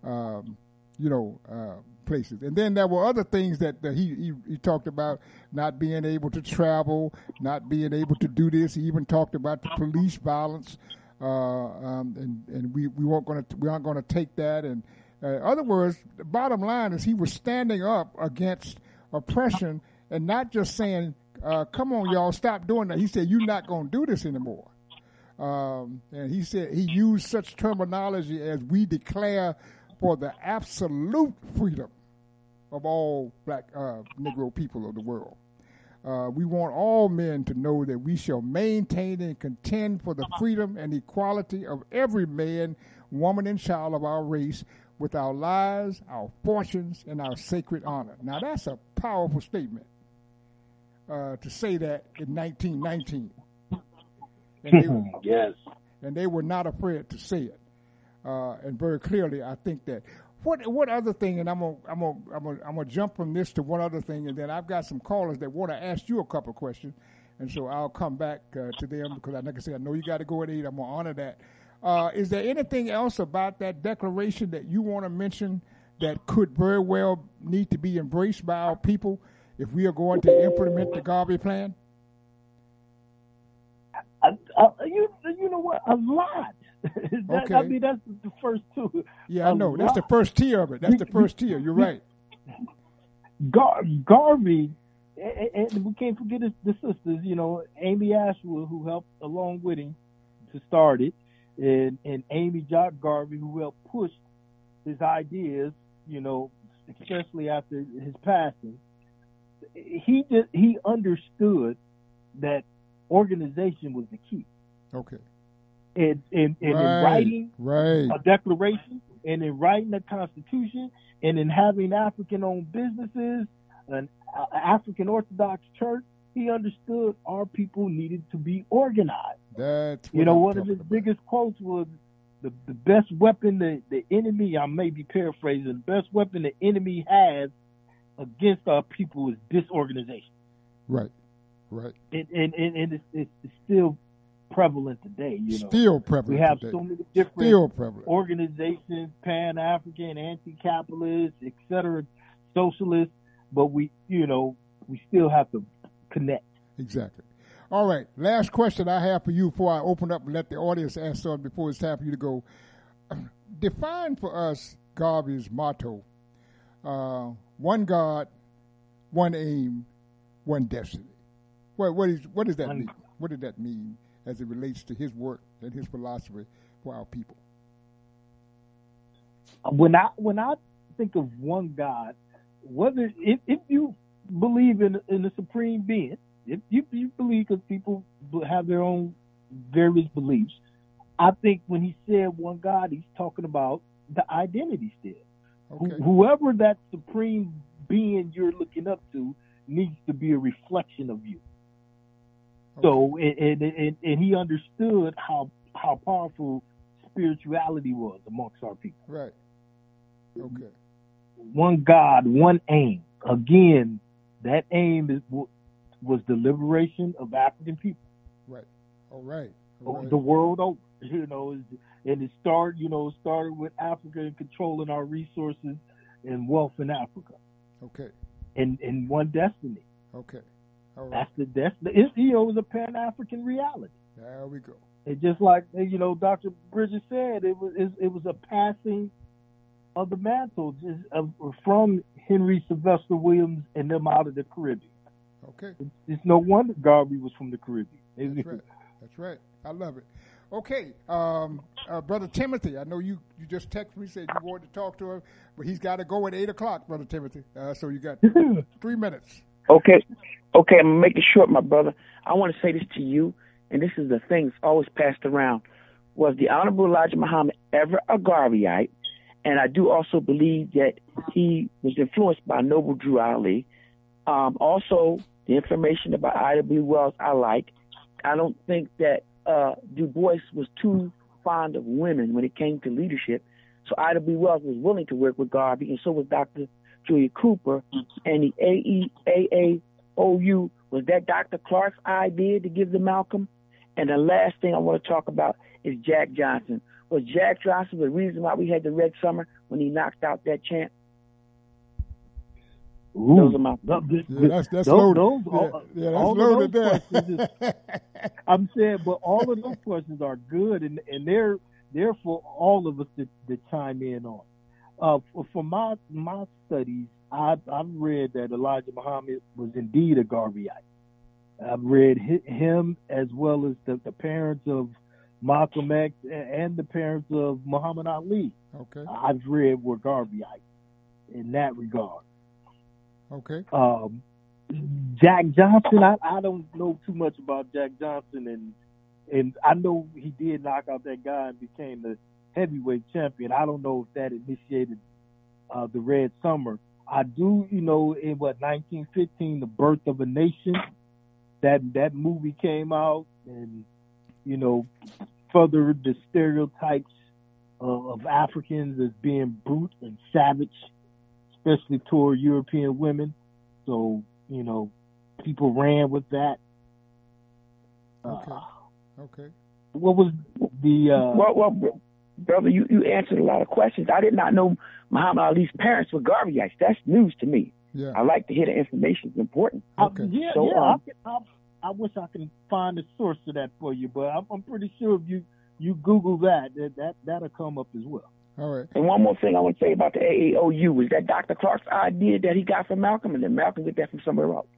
places. And then there were other things that he talked about, not being able to travel, not being able to do this. He even talked about the police violence. And we aren't going to take that. And in other words, the bottom line is he was standing up against oppression and not just saying, "Come on, y'all, stop doing that." He said, "You're not going to do this anymore." And he said he used such terminology as, "We declare for the absolute freedom of all black Negro people of the world. We want all men to know that we shall maintain and contend for the freedom and equality of every man, woman, and child of our race with our lives, our fortunes, and our sacred honor." Now, that's a powerful statement to say that in 1919. And yes. And they were not afraid to say it. And very clearly, I think that. What other thing? And I'm gonna jump from this to one other thing, and then I've got some callers that want to ask you a couple of questions, and so I'll come back to them because, like I said, I know you got to go at 8. I'm gonna honor that. Is there anything else about that declaration that you want to mention that could very well need to be embraced by our people if we are going to implement the Garvey plan? You know what? A lot. Okay. I mean, that's the first two. Yeah, I know. That's the first tier of it. That's the first tier. You're right. Garvey, and we can't forget the sisters, Amy Ashwood, who helped along with him to start it, and Amy Jock Garvey, who helped push his ideas, especially after his passing. He understood that organization was the key. Okay. And in writing a declaration, and in writing a constitution, and in having African-owned businesses, an African Orthodox church, he understood our people needed to be organized. That's one of his biggest quotes was, the best weapon the enemy, I may be paraphrasing, the best weapon the enemy has against our people is disorganization. Right. And it's still prevalent today. Still prevalent. We have today. so many different organizations, Pan-African, anti-capitalist, etc., socialist, but we still have to connect. Exactly. All right. Last question I have for you before I open up and let the audience ask something before it's time for you to go. Define for us Garvey's motto, one God, one aim, one destiny. What does that mean? What did that mean as it relates to his work and his philosophy for our people? When I think of one God, whether if you believe in a supreme being, if you believe, because people have their own various beliefs, I think when he said one God, he's talking about the identity still. Okay. Whoever that supreme being you're looking up to needs to be a reflection of you. Okay. So, and he understood how powerful spirituality was amongst our people. Right. Okay. One God, one aim. Again, that aim was the liberation of African people. Right. All right. The world over. And it started with Africa and controlling our resources and wealth in Africa. Okay. And one destiny. Okay. All right. That's the destiny. It was a Pan-African reality. There we go. It just like Dr. Bridges said, it was a passing of the mantle from Henry Sylvester Williams and them out of the Caribbean. Okay. It's no wonder Garvey was from the Caribbean. That's right. That's right. I love it. Okay, Brother Timothy, I know you just texted me, said you wanted to talk to him, but he's got to go at 8 o'clock, Brother Timothy. So you got 3 minutes. Okay, I'm going to make it short, my brother. I want to say this to you, and this is the thing that's always passed around. Was the Honorable Elijah Muhammad ever a Garveyite? And I do also believe that he was influenced by Noble Drew Ali. Also, the information about Ida B. Wells I like. I don't think that Du Bois was too fond of women when it came to leadership. So Ida B. Wells was willing to work with Garvey, and so was Dr. Julia Cooper. And the AAOU, was that Dr. Clark's idea to give to Malcolm? And the last thing I want to talk about is Jack Johnson. Was Jack Johnson the reason why we had the Red Summer when he knocked out that chant? Ooh, those are my that's loaded. That's loaded there. I'm saying, but all of those questions are good, and they're there for all of us to chime in on. For my studies, I've read that Elijah Muhammad was indeed a Garveyite. I've read him as well as the parents of Malcolm X and the parents of Muhammad Ali. Okay. I've read were Garveyite in that regard. Okay. Jack Johnson, I don't know too much about Jack Johnson, and I know he did knock out that guy and became the heavyweight champion. I don't know if that initiated the Red Summer. I do, in 1915, The Birth of a Nation, that movie came out, and furthered the stereotypes of Africans as being brute and savage, especially toward European women. So, people ran with that. Okay. What was the... Well, brother, you answered a lot of questions. I did not know Muhammad Ali's parents were Garveyites. That's news to me. Yeah. I like to hear the information. It's important. Okay. I wish I could find the source of that for you, but I'm pretty sure if you Google that'll come up as well. All right. And one more thing I want to say about the AAOU was that Dr. Clark's idea that he got from Malcolm, and then Malcolm got that from somewhere else.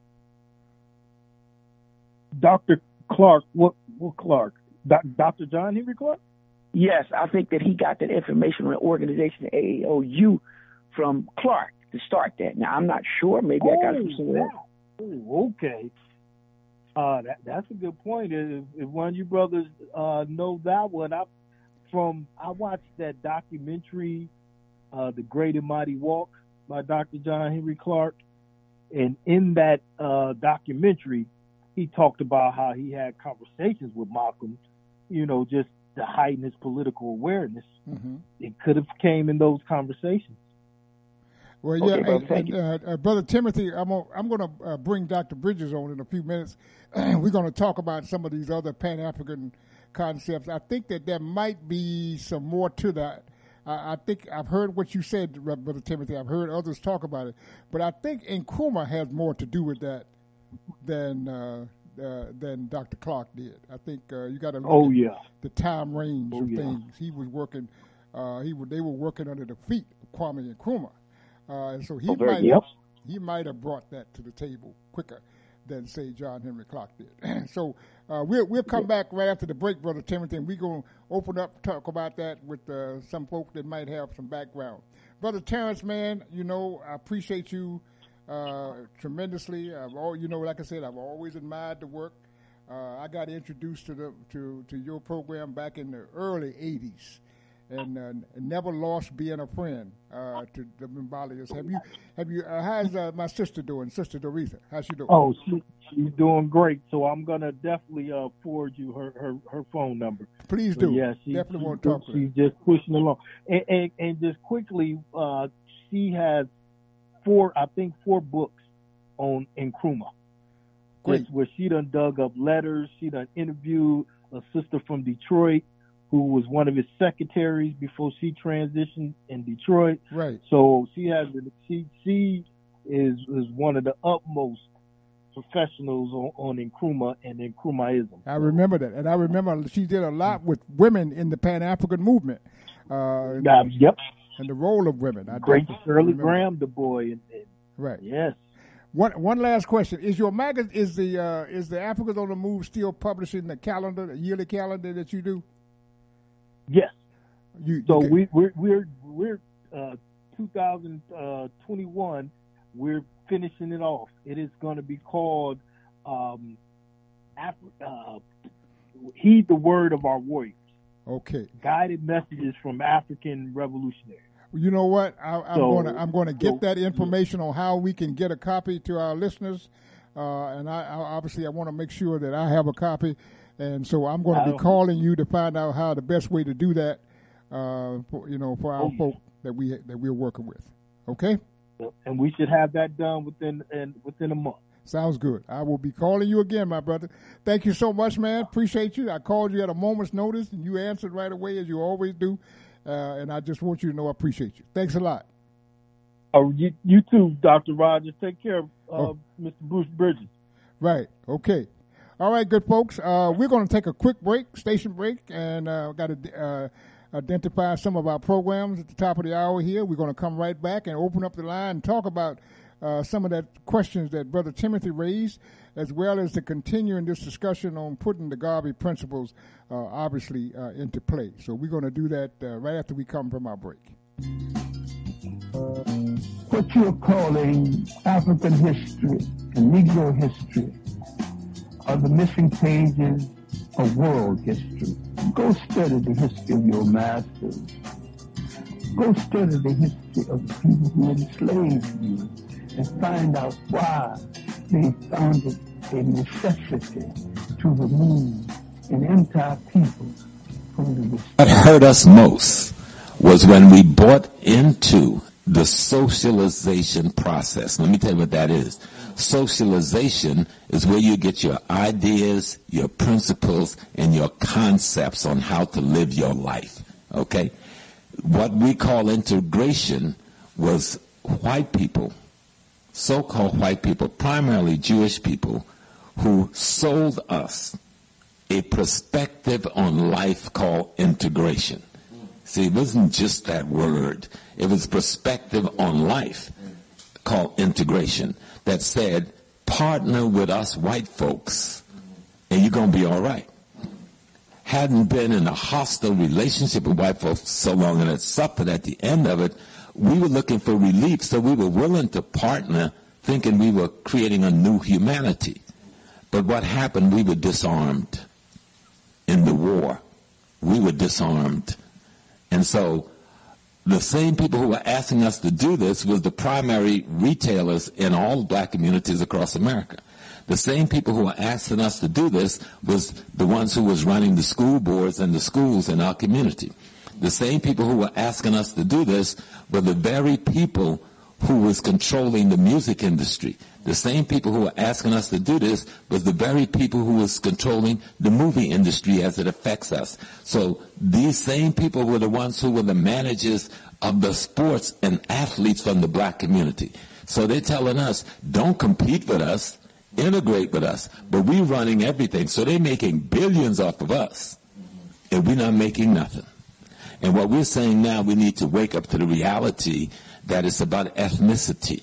Dr. Clark, what Clark? Dr. John Henry Clark? Yes, I think that he got that information on the organization, the AAOU, from Clark to start that. Now, I'm not sure. Maybe I got it from somewhere else. Oh, okay. That's a good point. If one of you brothers know that one, I watched that documentary, The Great and Mighty Walk by Dr. John Henry Clark, and in that documentary, he talked about how he had conversations with Malcolm, just to heighten his political awareness. Mm-hmm. It could have came in those conversations. Well, yeah, and Brother Timothy, I'm going to bring Dr. Bridges on in a few minutes. We're going to talk about some of these other Pan-African concepts. I think that there might be some more to that. I think I've heard what you said, Brother Timothy. I've heard others talk about it. But I think Nkrumah has more to do with that than Dr. Clark did. I think you got to look at the time range of things. He was working. They were working under the feet of Kwame Nkrumah. And so he might have brought that to the table quicker than, say, John Henry Clark did. So we'll come back right after the break, Brother Timothy, and we're going to open up, talk about that with some folk that might have some background. Brother Terrence, man, I appreciate you tremendously. Like I said, I've always admired the work. I got introduced to your program back in the early 80s. And never lost being a friend to the Mbalias. How's my sister doing, Sister Doretha? How's she doing? Oh, she's doing great. So I'm gonna definitely forward you her phone number. Please do. Yeah, definitely want to talk to her. She's just pushing along. And just quickly, she has four books on Nkrumah. Great. Where she done dug up letters. She done interviewed a sister from Detroit who was one of his secretaries before she transitioned in Detroit. Right. So she is one of the utmost professionals on Nkrumah and Nkrumahism. I remember that, and I remember she did a lot with women in the Pan-African movement. Yep. And the role of women. Great Shirley Graham, Du Bois. Right. Yes. One last question: is your magazine is the Africans on the Move still publishing the calendar, the yearly calendar that you do? Yes. We're 2021. We're finishing it off. It is going to be called Heed the Word of Our Warriors. Okay. Guided Messages from African Revolutionaries. You know what? I'm going to get that information on how we can get a copy to our listeners, and I want to make sure that I have a copy. And so I'm going to be calling you to find out how the best way to do that, for our folk that we're working with. Okay. And we should have that done within a month. Sounds good. I will be calling you again, my brother. Thank you so much, man. Appreciate you. I called you at a moment's notice, and you answered right away as you always do. And I just want you to know I appreciate you. Thanks a lot. Oh, you too, Dr. Rogers. Take care of Mr. Bruce Bridges. Right. Okay. All right, good folks. We're going to take a quick break, station break, and got to identify some of our programs at the top of the hour here. We're going to come right back and open up the line and talk about some of that questions that Brother Timothy raised, as well as to continue in this discussion on putting the Garvey principles, obviously, into play. So we're going to do that right after we come from our break. What you're calling African history and Negro history are the missing pages of world history. Go study the history of your masters. Go study the history of the people who enslaved you and find out why they found it a necessity to remove an entire people from the... What hurt us most was when we bought into the socialization process. Let me tell you what that is. Socialization is where you get your ideas, your principles, and your concepts on how to live your life. Okay? What we call integration was white people, so-called white people, primarily Jewish people, who sold us a perspective on life called integration. See, it wasn't just that word. It was perspective on life called integration that said, partner with us white folks and you're going to be all right. Hadn't been in a hostile relationship with white folks so long and had suffered at the end of it, we were looking for relief, so we were willing to partner thinking we were creating a new humanity. But what happened, we were disarmed in the war. We were disarmed. And so the same people who were asking us to do this was the primary retailers in all black communities across America. The same people who were asking us to do this was the ones who was running the school boards and the schools in our community. The same people who were asking us to do this were the very people who was controlling the music industry. The same people who were asking us to do this was the very people who was controlling the movie industry as it affects us. So these same people were the ones who were the managers of the sports and athletes from the black community. So they're telling us, don't compete with us, integrate with us, but we're running everything. So they're making billions off of us, and we're not making nothing. And what we're saying now, we need to wake up to the reality that it's about ethnicity.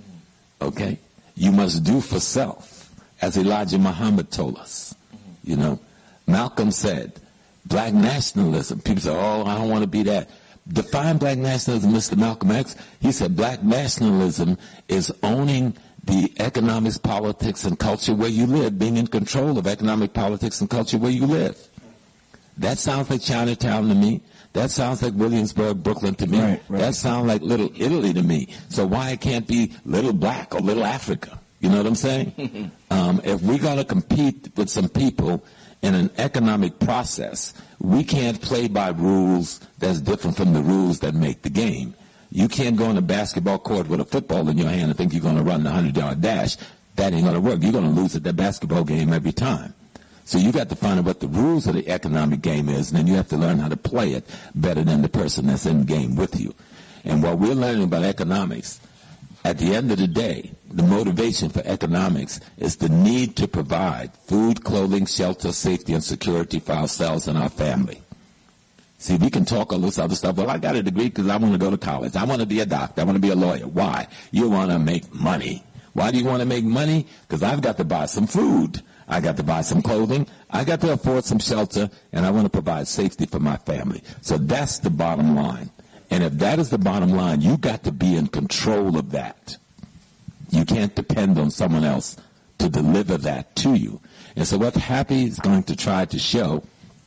Okay? You must do for self, as Elijah Muhammad told us. You know, Malcolm said, black nationalism. People say, oh, I don't want to be that. Define black nationalism, Mr. Malcolm X. He said black nationalism is owning the economics, politics, and culture where you live, being in control of economic, politics, and culture where you live. That sounds like Chinatown to me. That sounds like Williamsburg, Brooklyn to me. Right. That sounds like Little Italy to me. So why it can't be Little Black or Little Africa? You know what I'm saying? If we're going to compete with some people in an economic process, we can't play by rules that's different from the rules that make the game. You can't go on a basketball court with a football in your hand and think you're going to run the 100-yard dash. That ain't going to work. You're going to lose at that basketball game every time. So you got to find out what the rules of the economic game is, and then you have to learn how to play it better than the person that's in the game with you. And what we're learning about economics, at the end of the day, the motivation for economics is the need to provide food, clothing, shelter, safety, and security for ourselves and our family. See, we can talk all this other stuff. Well, I got a degree because I want to go to college. I want to be a doctor. I want to be a lawyer. Why? You want to make money. Why do you want to make money? Because I've got to buy some food. I got to buy some clothing. I got to afford some shelter, and I want to provide safety for my family. So that's the bottom line. And if that is the bottom line, you got to be in control of that. You can't depend on someone else to deliver that to you. And so what Happy is going to try to show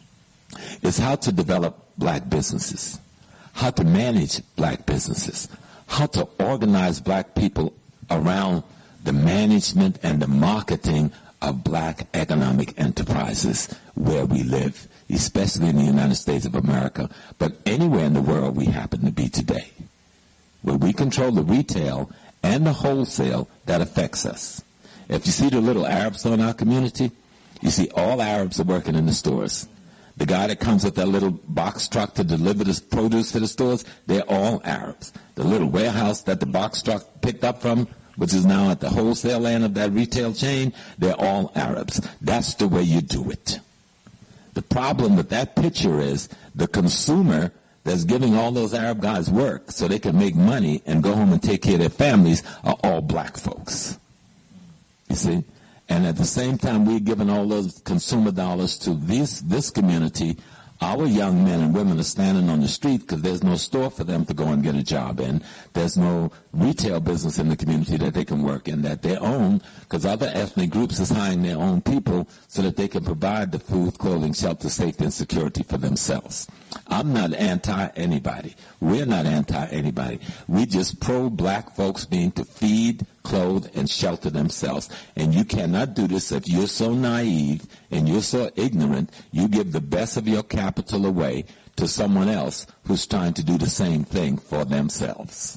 is how to develop black businesses, how to manage black businesses, how to organize black people around the management and the marketing of black economic enterprises where we live, especially in the United States of America, but anywhere in the world we happen to be today, where we control the retail and the wholesale that affects us. If you see the little Arabs in our community, you see all Arabs are working in the stores. The guy that comes with that little box truck to deliver the produce to the stores, they're all Arabs. The little warehouse that the box truck picked up from, which is now at the wholesale end of that retail chain, they're all Arabs. That's the way you do it. The problem with that picture is the consumer that's giving all those Arab guys work so they can make money and go home and take care of their families are all black folks. You see? And at the same time, we're giving all those consumer dollars to this community. Our young men and women are standing on the street because there's no store for them to go and get a job in. There's no retail business in the community that they can work in that they own because other ethnic groups is hiring their own people so that they can provide the food, clothing, shelter, safety, and security for themselves. I'm not anti-anybody. We're not anti-anybody. We just pro-black folks being to feed, clothe, and shelter themselves. And you cannot do this if you're so naive and you're so ignorant, you give the best of your capital away to someone else who's trying to do the same thing for themselves.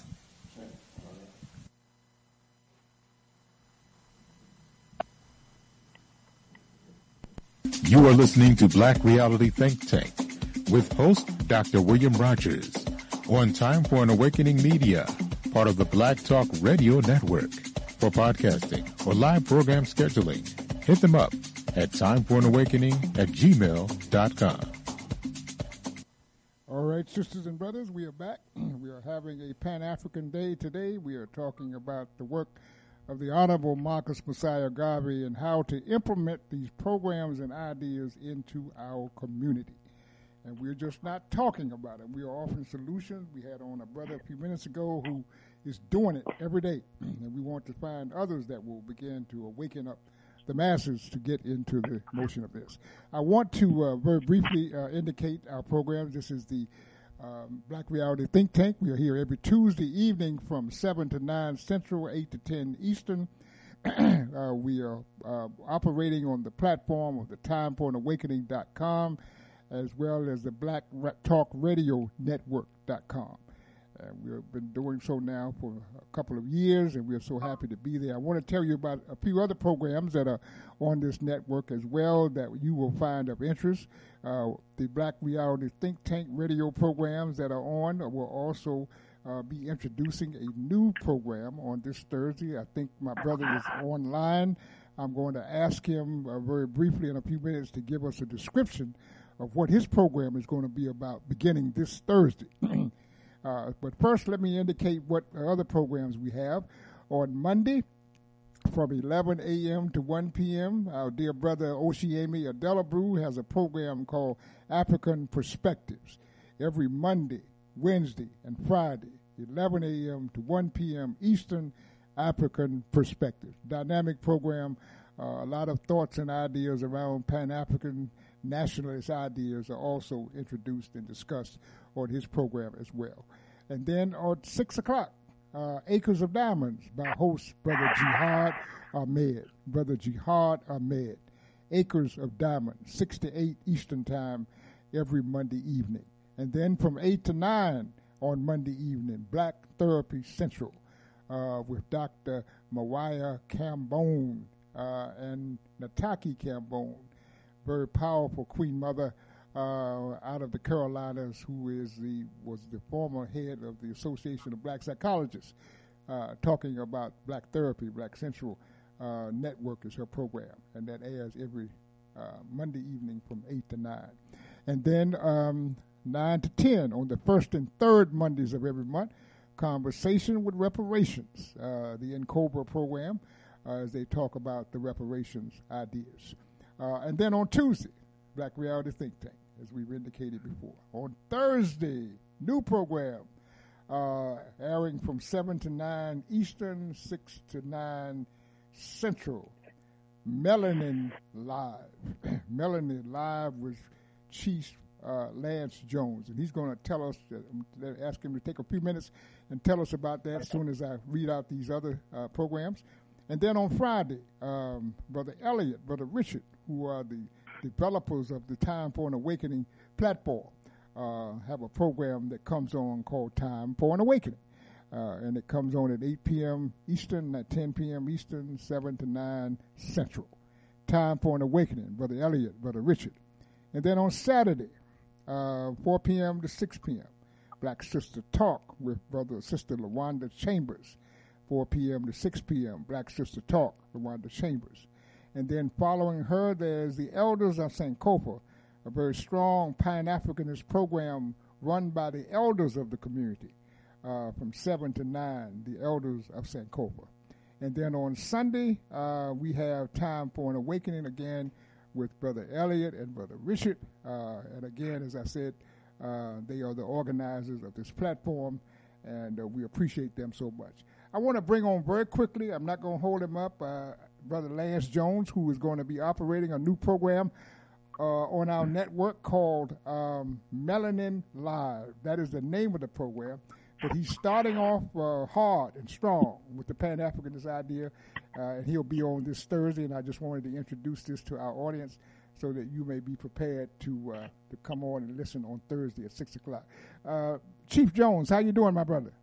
You are listening to Black Reality Think Tank with host Dr. William Rogers on Time for an Awakening Media, part of the Black Talk Radio Network. For podcasting or live program scheduling, hit them up at timeforanawakening@gmail.com. All right, sisters and brothers, we are back. We are having a Pan-African Day today. We are talking about the work of the Honorable Marcus Mosiah Garvey and how to implement these programs and ideas into our community. And we're just not talking about it. We are offering solutions. We had on a brother a few minutes ago who is doing it every day. And we want to find others that will begin to awaken up the masses to get into the motion of this. I want to very briefly indicate our programs. This is the Black Reality Think Tank. We are here every Tuesday evening from 7 to 9 Central, 8 to 10 Eastern. We are operating on the platform of the timeforanawakening.com as well as the Black Talk Radio Network.com. We've been doing so now for a couple of years, and we're so happy to be there. I want to tell you about a few other programs that are on this network as well that you will find of interest. The Black Reality Think Tank radio programs that are on will also be introducing a new program on this Thursday. I think my brother is online. I'm going to ask him very briefly in a few minutes to give us a description of what his program is going to be about beginning this Thursday. But first, let me indicate what other programs we have. On Monday, from 11 a.m. to 1 p.m., our dear brother Oshiemi Adelabru has a program called African Perspectives. Every Monday, Wednesday, and Friday, 11 a.m. to 1 p.m. Eastern, African Perspectives. Dynamic program, a lot of thoughts and ideas around Pan-African nationalist ideas are also introduced and discussed on his program as well. And then at 6 o'clock, Acres of Diamonds by host Brother Jihad Ahmed. Brother Jihad Ahmed. Acres of Diamonds, 6 to 8 Eastern Time every Monday evening. And then from 8 to 9 on Monday evening, Black Therapy Central with Dr. Mawaya Cambone and Nataki Cambone, very powerful Queen Mother out of the Carolinas, who was the former head of the Association of Black Psychologists, talking about Black Therapy. Black Central Network is her program, and that airs every Monday evening from 8 to 9. And then 9 to 10 on the first and third Mondays of every month, Conversation with Reparations, the NCOBRA program, as they talk about the reparations ideas. And then on Tuesday, Black Reality Think Tank, as we've indicated before. On Thursday, new program, airing from 7 to 9 Eastern, 6 to 9 Central, Melanin Live. Melanin Live with Chief Lance Jones, and he's going to tell us, ask him to take a few minutes and tell us about that as soon as I read out these other programs. And then on Friday, Brother Elliot, Brother Richard, who are the developers of the Time for an Awakening platform, have a program that comes on called Time for an Awakening. And it comes on at 8 p.m. Eastern, at 10 p.m. Eastern, 7 to 9 Central. Time for an Awakening, Brother Elliot, Brother Richard. And then on Saturday, 4 p.m. to 6 p.m., Black Sister Talk with Brother Sister LaWanda Chambers. 4 p.m. to 6 p.m., Black Sister Talk, LaWanda Chambers. And then following her, there's the Elders of Sankofa, a very strong Pan-Africanist program run by the elders of the community from 7 to 9, the Elders of Sankofa. And then on Sunday, we have Time for an Awakening again with Brother Elliot and Brother Richard. And again, as I said, they are the organizers of this platform, and we appreciate them so much. I want to bring on very quickly, I'm not going to hold him up, Brother Lance Jones, who is going to be operating a new program on our network called Melanin Live. That is the name of the program. But he's starting off hard and strong with the Pan-Africanist idea, and he'll be on this Thursday, and I just wanted to introduce this to our audience so that you may be prepared to come on and listen on Thursday at 6 o'clock. Chief Jones, how you doing, my brother?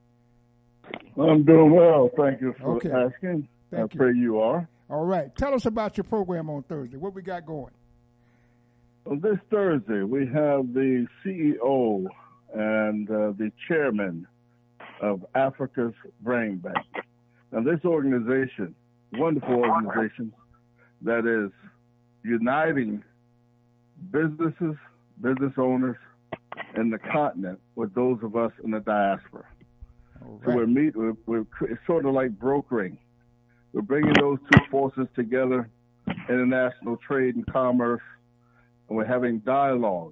I'm doing well. Thank you for asking. I pray you are. All right. Tell us about your program on Thursday. What we got going? Well, this Thursday, we have the CEO and the chairman of Africa's Brain Bank. Now, this organization, wonderful organization that is uniting businesses, business owners in the continent with those of us in the diaspora. Right. So we're it's sort of like brokering. We're bringing those two forces together, international trade and commerce, and we're having dialogue.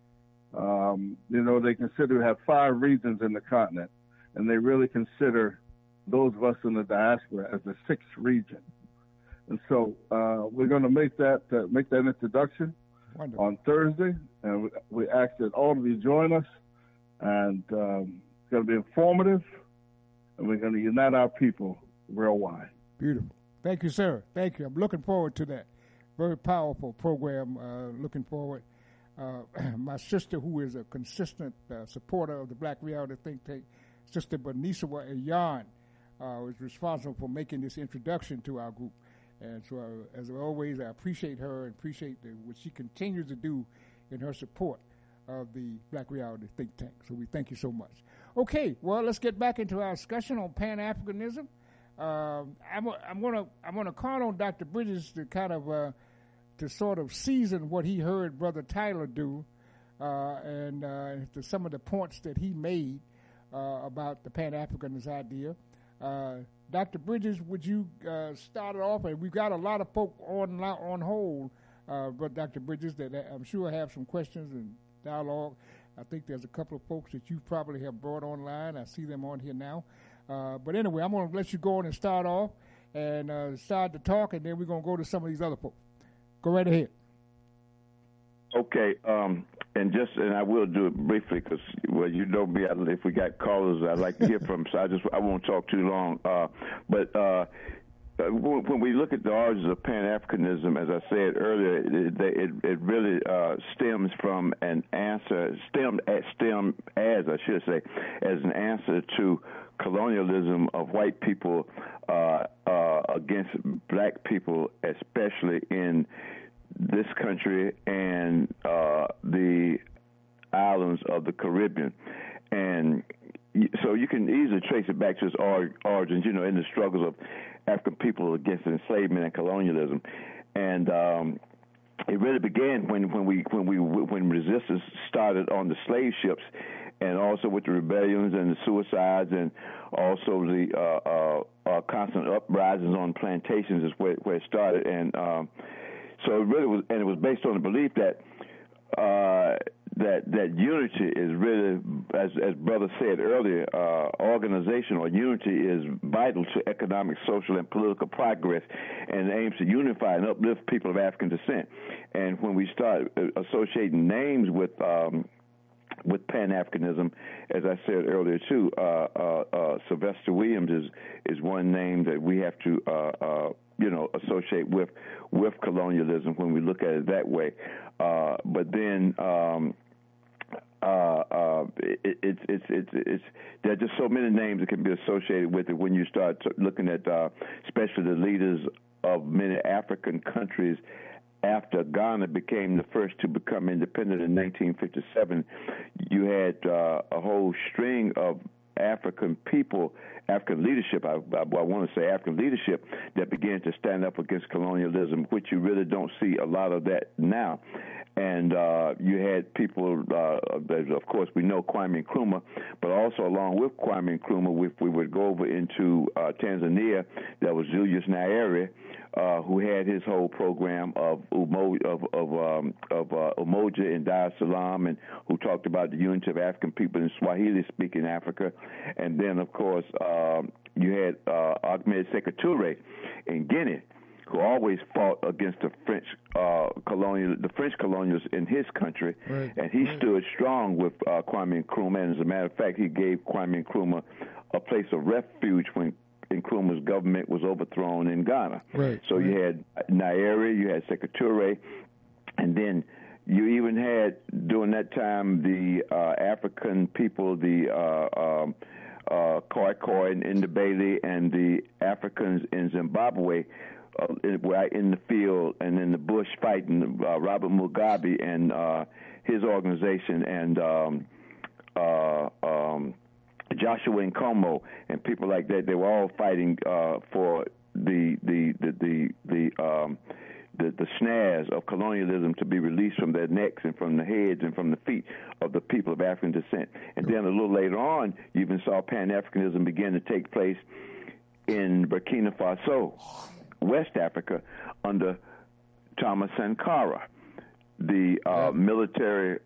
They consider we have 5 regions in the continent, and they really consider those of us in the diaspora as the 6th region. And so we're going to make that introduction on Thursday, and we ask that all of you join us, and it's going to be informative, and we're going to unite our people worldwide. Beautiful. Thank you, sir. Thank you. I'm looking forward to that. Very powerful program. Looking forward. My sister, who is a consistent supporter of the Black Reality Think Tank, Sister Benisawa Ayan, was responsible for making this introduction to our group. And so, as always, I appreciate her and appreciate what she continues to do in her support of the Black Reality Think Tank. So we thank you so much. Okay, well, let's get back into our discussion on Pan-Africanism. I'm gonna call on Dr. Bridges to kind of to sort of season what he heard Brother Tyler do, and to some of the points that he made. about the Pan-Africanist idea. Dr. Bridges, would you start it off? And we've got a lot of folk on hold, but Dr. Bridges, that I'm sure have some questions and dialogue. I think there's a couple of folks that you probably have brought online. I see them on here now. But anyway, I'm going to let you go on and start off and start to talk, and then we're going to go to some of these other folks. Go right ahead. Okay, and I will do it briefly because, well, you know me. If we got callers, I'd like to hear from them. So I won't talk too long. But when we look at the origins of Pan-Africanism, as I said earlier, it really stems from an answer, as an answer to colonialism of white people against black people, especially in this country and the islands of the Caribbean. And so you can easily trace it back to its origins, in the struggles of African people against enslavement and colonialism. And it really began when resistance started on the slave ships, and also with the rebellions and the suicides, and also the constant uprisings on plantations is where it started. And so it really was, and it was based on the belief that that unity is really, as brother said earlier, organization or unity is vital to economic, social, and political progress, and aims to unify and uplift people of African descent. And when we start associating names with Pan-Africanism, as I said earlier too, Sylvester Williams is one name that we have to associate with colonialism when we look at it that way. But then there are just so many names that can be associated with it when you start looking at, especially the leaders of many African countries. After Ghana became the first to become independent in 1957, you had a whole string of African people, African leadership, I want to say African leadership, that began to stand up against colonialism, which you really don't see a lot of that now. And you had people, of course, we know Kwame Nkrumah, but also along with Kwame Nkrumah, if we would go over into Tanzania, there was Julius Nyerere, who had his whole program of Umoja in Dar es Salaam, and who talked about the unity of African people in Swahili-speaking Africa. And then, of course, you had Ahmed Sékou Touré in Guinea, who always fought against the French colonials in his country, right. And he stood strong with Kwame Nkrumah. And as a matter of fact, he gave Kwame Nkrumah a place of refuge when Nkrumah's government was overthrown in Ghana. Right. So you had Nyerere, you had Sékou Touré, and then you even had, during that time, the African people, the Khoikhoi in Ndebele, and the Africans in Zimbabwe, in the field and in the bush fighting Robert Mugabe and his organization, and Joshua Nkomo and people like that. They were all fighting for the snares of colonialism to be released from their necks and from the heads and from the feet of the people of African descent. And then a little later on, you even saw Pan-Africanism begin to take place in Burkina Faso, West Africa, under Thomas Sankara, the military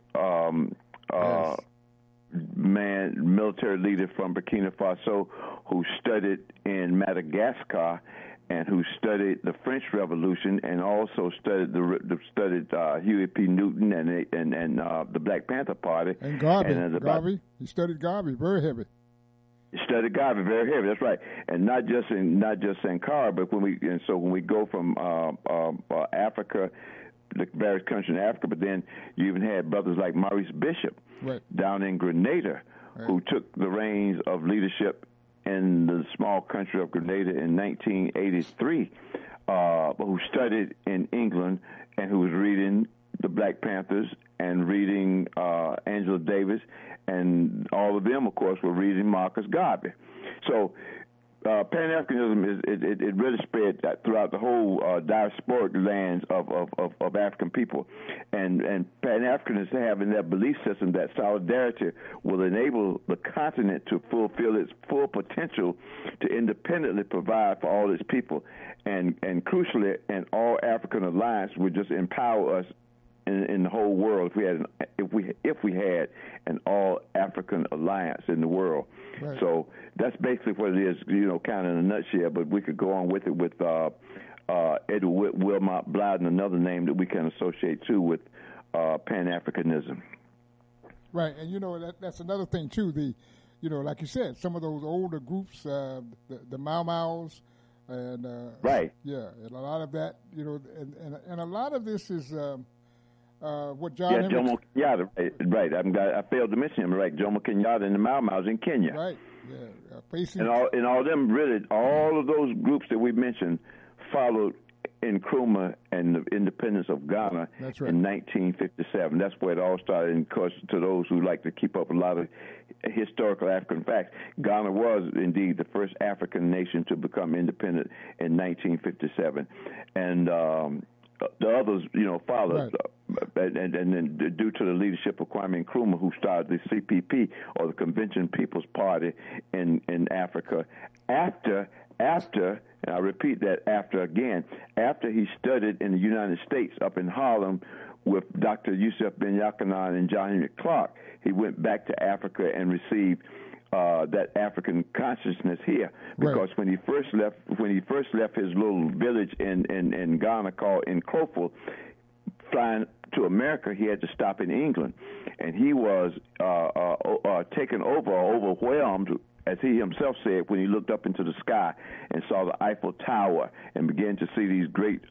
military leader from Burkina Faso, who studied in Madagascar and who studied the French Revolution, and also studied Huey P. Newton and the Black Panther Party. And Garvey. He studied Garvey very heavy. Studied Garvey very heavy. That's right, and not just Sankara, but when we go from Africa, the various countries in Africa, but then you even had brothers like Maurice Bishop down in Grenada, who took the reins of leadership in the small country of Grenada in 1983, who studied in England and who was reading the Black Panthers and reading Angela Davis, and all of them, of course, were reading Marcus Garvey. So Pan-Africanism it really spread throughout the whole diasporic lands of African people, and Pan-Africanists having that belief system that solidarity will enable the continent to fulfill its full potential to independently provide for all its people, and crucially, an all-African alliance would just empower us in the whole world if we had an all-African alliance in the world. Right. So that's basically what it is, kind of in a nutshell. But we could go on with it with Edward Wilmot Blyden, another name that we can associate too with Pan-Africanism. Right, and that's another thing too. Like you said, some of those older groups, the Mau Mau's, and right, yeah, and a lot of that, and a lot of this is. What John Henry... Jomo Kenyatta, right. I failed to mention him, right? Jomo Kenyatta and the Mau Mau's in Kenya. Right, yeah. And all them, really, all of those groups that we mentioned followed Nkrumah and the independence of Ghana in 1957. That's where it all started. And, of course, to those who like to keep up a lot of historical African facts, Ghana was indeed the first African nation to become independent in 1957. And the others, followed. Right. And then due to the leadership of Kwame Nkrumah, who started the CPP, or the Convention People's Party in Africa, after, and I repeat that after he studied in the United States up in Harlem with Dr. Yusuf Ben Yaqanan and John Henrik Clarke, he went back to Africa and received that African consciousness here, because when he first left his little village in Ghana called Nkroful, flying to America, he had to stop in England, and he was taken over or overwhelmed, as he himself said, when he looked up into the sky and saw the Eiffel Tower and began to see these great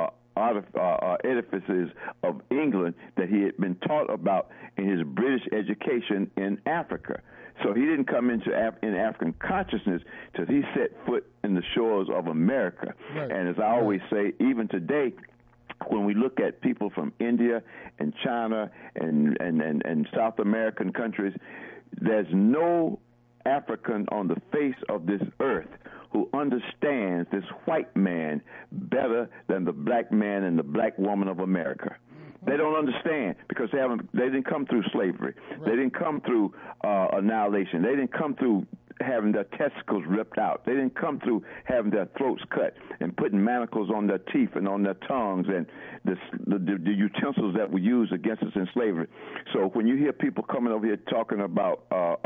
edifices of England that he had been taught about in his British education in Africa. So he didn't come into in African consciousness till he set foot in the shores of America. Right. And as I always say, even today, when we look at people from India and China and South American countries, there's no African on the face of this earth who understands this white man better than the black man and the black woman of America. They don't understand because they didn't come through slavery. Right. They didn't come through annihilation. They didn't come through having their testicles ripped out. They didn't come through having their throats cut and putting manacles on their teeth and on their tongues and the utensils that were used against us in slavery. So when you hear people coming over here talking about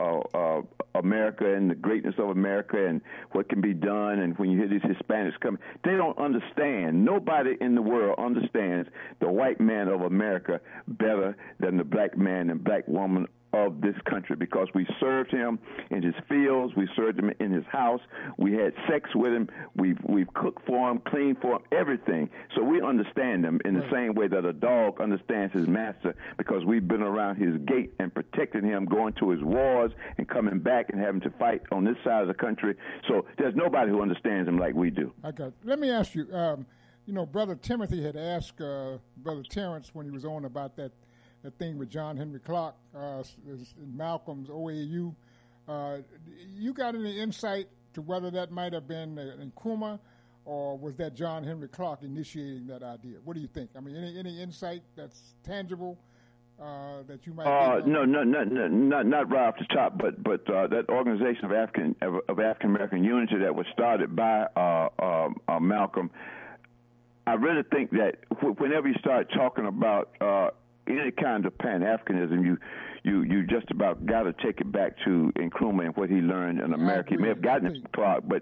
America and the greatness of America and what can be done, and when you hear these Hispanics coming, they don't understand. Nobody in the world understands the white man of America better than the black man and black woman of this country, because we served him in his fields, we served him in his house, we had sex with him, we've cooked for him, cleaned for him, everything. So we understand him in the same way that a dog understands his master, because we've been around his gate and protecting him, going to his wars and coming back and having to fight on this side of the country. So there's nobody who understands him like we do. Okay, let me ask you, Brother Timothy had asked Brother Terrence when he was on about that thing with John Henry Clarke, Malcolm's OAU. You got any insight to whether that might have been Nkrumah, or was that John Henry Clarke initiating that idea? What do you think? I mean, any insight that's tangible that you might? No, not right off the top, but that organization of African American Unity that was started by Malcolm. I really think that whenever you start talking about any kind of Pan-Africanism, you just about got to take it back to Nkrumah and what he learned in America. He may have gotten it from Clarke, but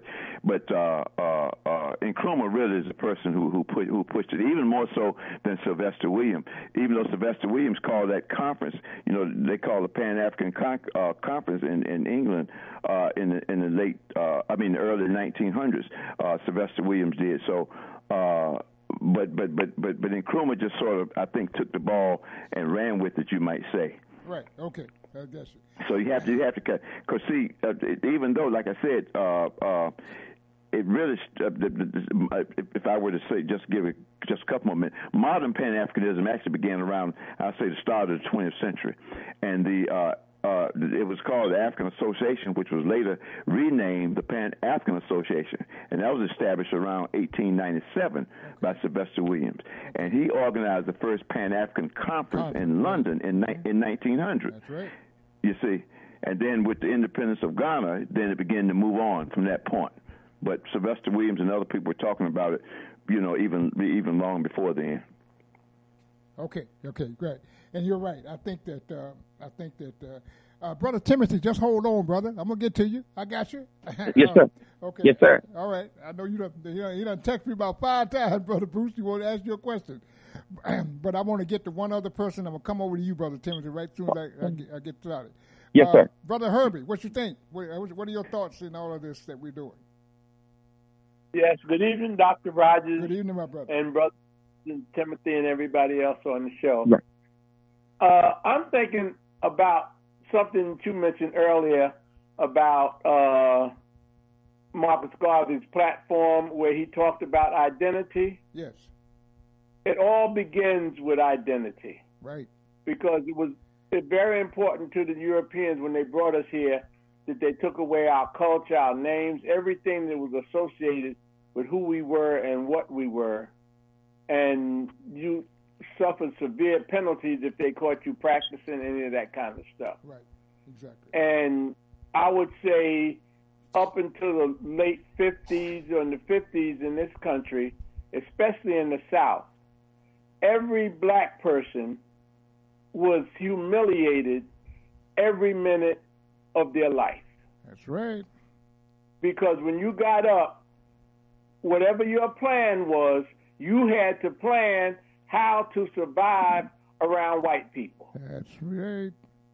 Nkrumah really is the person who pushed it, even more so than Sylvester Williams. Even though Sylvester Williams called that conference, they call the Pan-African Conference in England in the early 1900s. Sylvester Williams did so. But Nkrumah just sort of, I think, took the ball and ran with it, you might say. Right. Okay. I guess. So you have to cut. Because see, even though, like I said, it really, if I were to say, just give it just a couple more minutes, modern Pan-Africanism actually began around, I'd say, the start of the 20th century, and the it was called the African Association, which was later renamed the Pan-African Association, and that was established around 1897 by Sylvester Williams, and he organized the first Pan-African Conference in London in 1900. That's right. You see, and then with the independence of Ghana, then it began to move on from that point. But Sylvester Williams and other people were talking about it, even long before then. Okay, great. And you're right. I think that Brother Timothy, just hold on, brother. I'm gonna get to you. I got you. Yes, sir. Okay. Yes, sir. All right. I know you done text me about 5 times, Brother Bruce. You want to ask you a question, but I want to get to one other person. I'm gonna come over to you, Brother Timothy, right soon as I get started. Yes, sir. Brother Herbie, what you think? What are your thoughts in all of this that we're doing? Yes. Good evening, Dr. Rogers. Good evening, my brother. And Brother Timothy and everybody else on the show. Right. I'm thinking about something that you mentioned earlier about Marcus Garvey's platform where he talked about identity. Yes. It all begins with identity. Right. Because it was very important to the Europeans when they brought us here that they took away our culture, our names, everything that was associated with who we were and what we were. And you suffered severe penalties if they caught you practicing any of that kind of stuff. Right, exactly. And I would say up until the late 50s or in the 50s in this country, especially in the South, every black person was humiliated every minute of their life. That's right. Because when you got up, whatever your plan was, you had to plan how to survive around white people. That's right.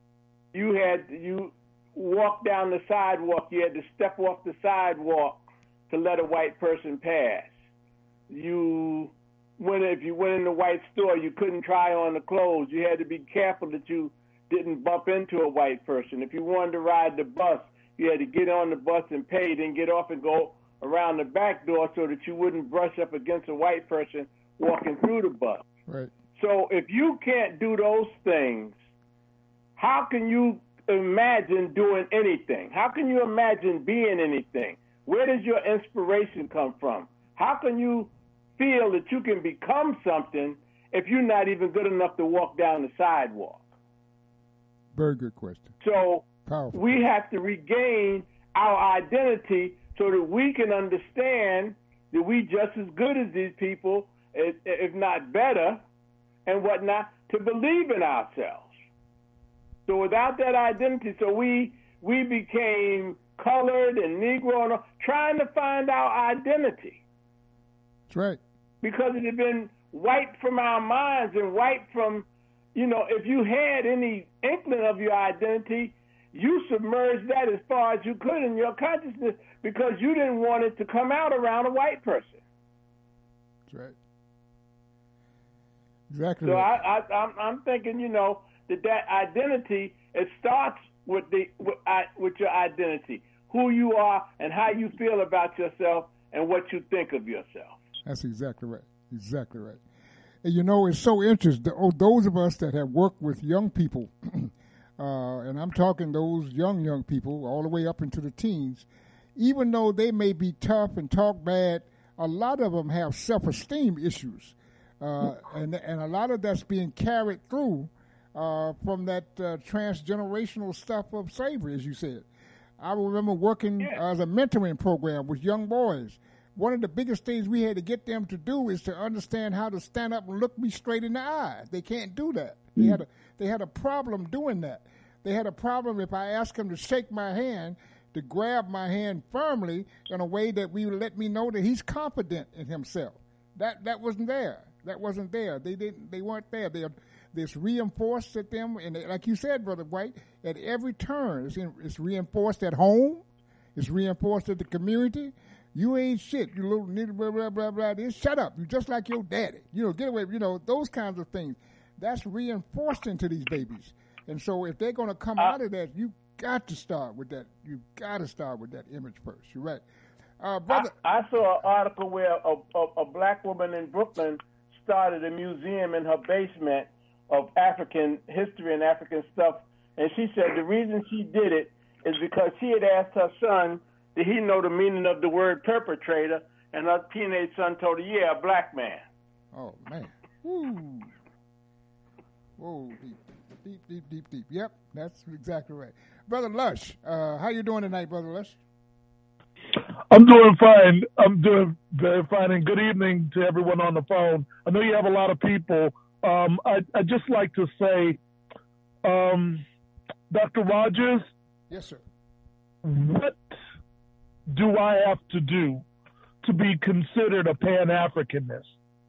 You walked down the sidewalk, you had to step off the sidewalk to let a white person pass. If you went in the white store, you couldn't try on the clothes. You had to be careful that you didn't bump into a white person. If you wanted to ride the bus, you had to get on the bus and pay, then get off and go around the back door so that you wouldn't brush up against a white person walking through the bus. Right. So if you can't do those things, how can you imagine doing anything? How can you imagine being anything? Where does your inspiration come from? How can you feel that you can become something if you're not even good enough to walk down the sidewalk? Very good question. So powerful. We have to regain our identity so that we can understand that we just as good as these people, if not better, and whatnot, to believe in ourselves. So without that identity, so we became colored and Negro, and trying to find our identity. That's right. Because it had been wiped from our minds and wiped from, if you had any inkling of your identity, you submerged that as far as you could in your consciousness because you didn't want it to come out around a white person. That's right. Exactly. So right. I'm thinking, that identity, it starts with your identity, who you are and how you feel about yourself and what you think of yourself. That's exactly right. Exactly right. And it's so interesting. Those of us that have worked with young people, and I'm talking those young people all the way up into the teens, even though they may be tough and talk bad, a lot of them have self-esteem issues. And a lot of that's being carried through from that transgenerational stuff of slavery, as you said. I remember working as a mentoring program with young boys. One of the biggest things we had to get them to do is to understand how to stand up and look me straight in the eye. They can't do that. They had a problem doing that. They had a problem if I asked them to shake my hand, to grab my hand firmly in a way that would let me know that he's confident in himself. That wasn't there. That wasn't there. They weren't there. It's reinforced at them, and like you said, Brother White, at every turn. It's reinforced at home. It's reinforced at the community. You ain't shit. You little nigga, blah, blah, blah, blah. This, shut up. You just like your daddy. Get away. Those kinds of things. That's reinforced into these babies. And so if they're going to come out of that, you got to start with that. You got to start with that image first. You're right. Brother. I saw an article where a black woman in Brooklyn started a museum in her basement of African history and African stuff And she said the reason she did it is because she had asked her son, did he know the meaning of the word perpetrator? And her teenage son told her, yeah, a black man. Oh, man. Woo. Whoa, deep. Yep, that's exactly right. Brother Lush, how you doing tonight, Brother Lush? I'm doing fine. I'm doing very fine, and good evening to everyone on the phone. I know you have a lot of people. I'd just like to say, Dr. Rogers. Yes, sir. What do I have to do to be considered a Pan-Africanist?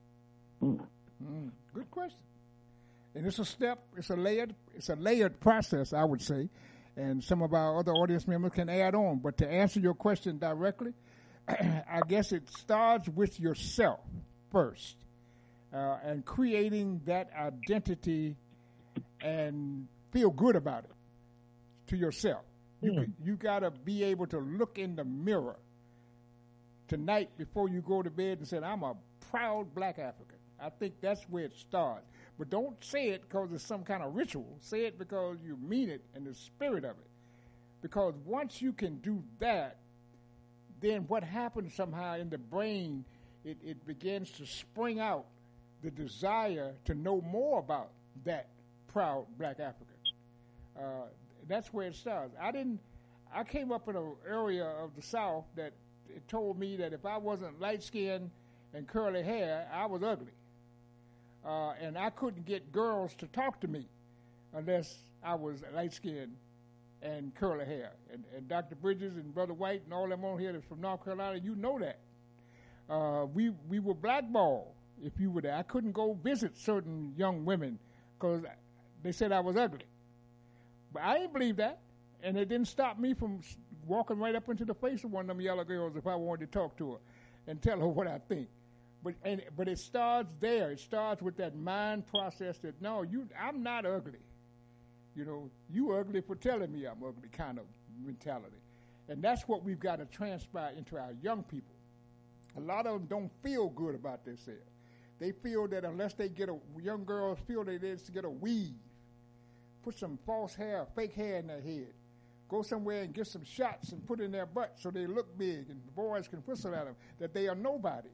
Good question. And it's a step. It's a layered process, I would say. And some of our other audience members can add on. But to answer your question directly, I guess it starts with yourself first, and creating that identity and feel good about it to yourself. You got to be able to look in the mirror tonight before you go to bed and say, I'm a proud black African. I think that's where it starts. But don't say it because it's some kind of ritual. Say it because you mean it and the spirit of it. Because once you can do that, then what happens somehow in the brain, it begins to spring out the desire to know more about that proud black African. That's where it starts. I came up in an area of the South that it told me that if I wasn't light-skinned and curly hair, I was ugly. And I couldn't get girls to talk to me unless I was light-skinned and curly hair. And Dr. Bridges and Brother White and all them on here that's from North Carolina, you know that. We were blackballed if you were there. I couldn't go visit certain young women because they said I was ugly. But I didn't believe that, and it didn't stop me from walking right up into the face of one of them yellow girls if I wanted to talk to her and tell her what I think. But it starts there. It starts with that mind process that, no, I'm not ugly. You know, you ugly for telling me I'm ugly kind of mentality. And that's what we've got to transpire into our young people. A lot of them don't feel good about themselves. They feel that unless they young girls feel they need to get a weave, put some false hair, fake hair in their head, go somewhere and get some shots and put in their butt so they look big and the boys can whistle at them, that they are nobody.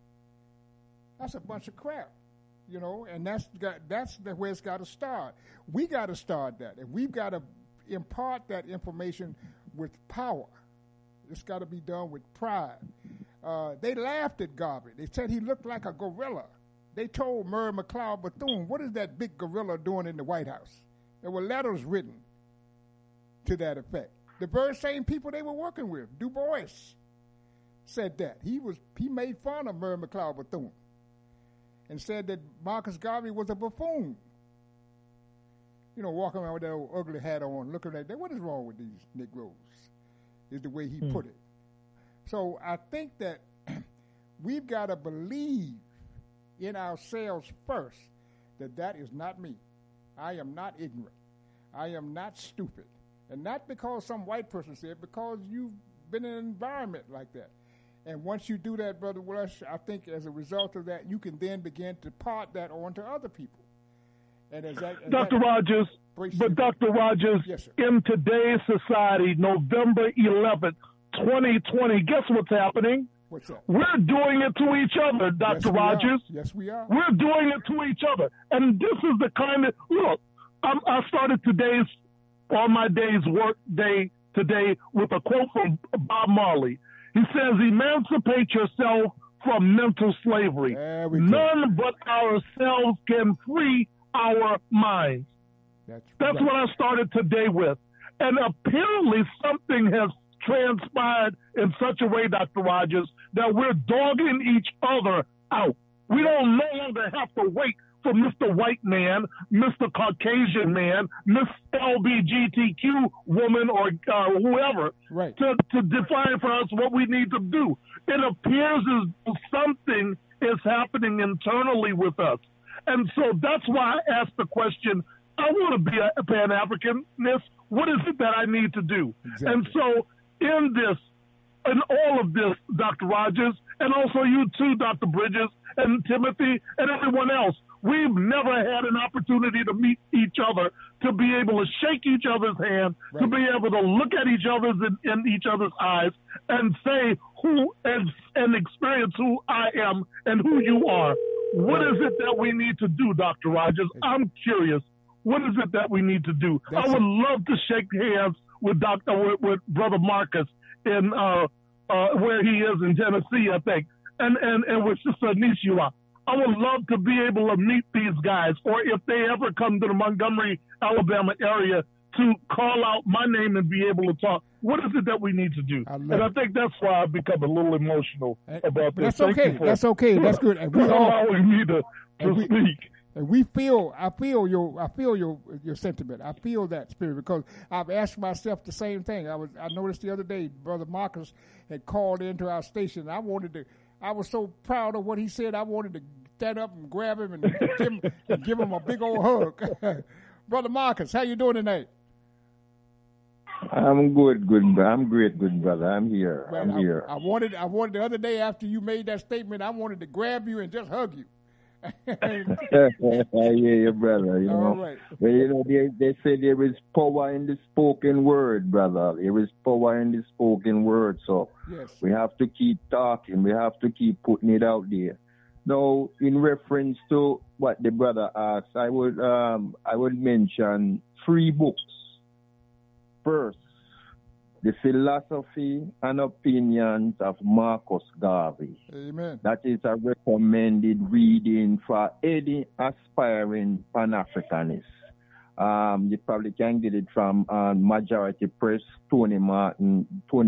That's a bunch of crap, you know, and that's where it's got to start. We got to start that, and we've got to impart that information with power. It's got to be done with pride. They laughed at Garvey. They said he looked like a gorilla. They told Murray McLeod Bethune, what is that big gorilla doing in the White House? There were letters written to that effect. The very same people they were working with, Du Bois, said that. He made fun of Murray McLeod Bethune and said that Marcus Garvey was a buffoon. You know, walking around with that old ugly hat on, looking at that. What is wrong with these Negroes? Is the way he put it. So I think that we've got to believe in ourselves first that is not me. I am not ignorant. I am not stupid. And not because some white person said it, because you've been in an environment like that. And once you do that, Brother Lush, I think as a result of that, you can then begin to part that on to other people. And Dr. Rogers, yes, in today's society, November 11th, 2020, guess what's happening? What's that? We're doing it to each other, Dr. Rogers. Yes, we are. We're doing it to each other. And this is the kind of, look, I started on my day's work day today with a quote from Bob Marley. He says, emancipate yourself from mental slavery. None but ourselves can free our minds. That's what I started today with. And apparently something has transpired in such a way, Dr. Rogers, that we're dogging each other out. We don't no longer have to wait for Mr. White Man, Mr. Caucasian man, Miss LGBTQ woman, or whoever to define for us what we need to do. It appears as though something is happening internally with us. And so that's why I asked the question, I want to be a Pan-Africanist. What is it that I need to do? Exactly. And so in all of this, Dr. Rogers, and also you too, Dr. Bridges, and Timothy, and everyone else, We've never had an opportunity to meet each other, to be able to shake each other's hand, to be able to look at each other's in each other's eyes and say who and experience who I am and who you are. What is it that we need to do, Dr. Rogers? I'm curious. What is it that we need to do? I would love to shake hands with Brother Marcus in where he is in Tennessee, I think, and with Sister Nishua. I would love to be able to meet these guys, or if they ever come to the Montgomery, Alabama area, to call out my name and be able to talk. What is it that we need to do? I think that's why I've become a little emotional about this. That's okay. That's okay. That's good. And we all allowing me to speak. And I feel your sentiment. I feel that spirit because I've asked myself the same thing. I noticed the other day, Brother Marcus had called into our station. I was so proud of what he said. I wanted to stand up and grab him and give him a big old hug. Brother Marcus, how you doing tonight? I'm good. I'm great, good brother. I'm here. Well, I'm here. I wanted the other day after you made that statement, I wanted to grab you and just hug you. Yeah, brother. You know, right. Well, they say there is power in the spoken word, brother. There is power in the spoken word. So we have to keep talking. We have to keep putting it out there. Now, in reference to what the brother asked, I would mention 3 books. First, The Philosophy and Opinions of Marcus Garvey. Amen. That is a recommended reading for any aspiring Pan-Africanist. You probably can get it from Majority Press, Tony Martin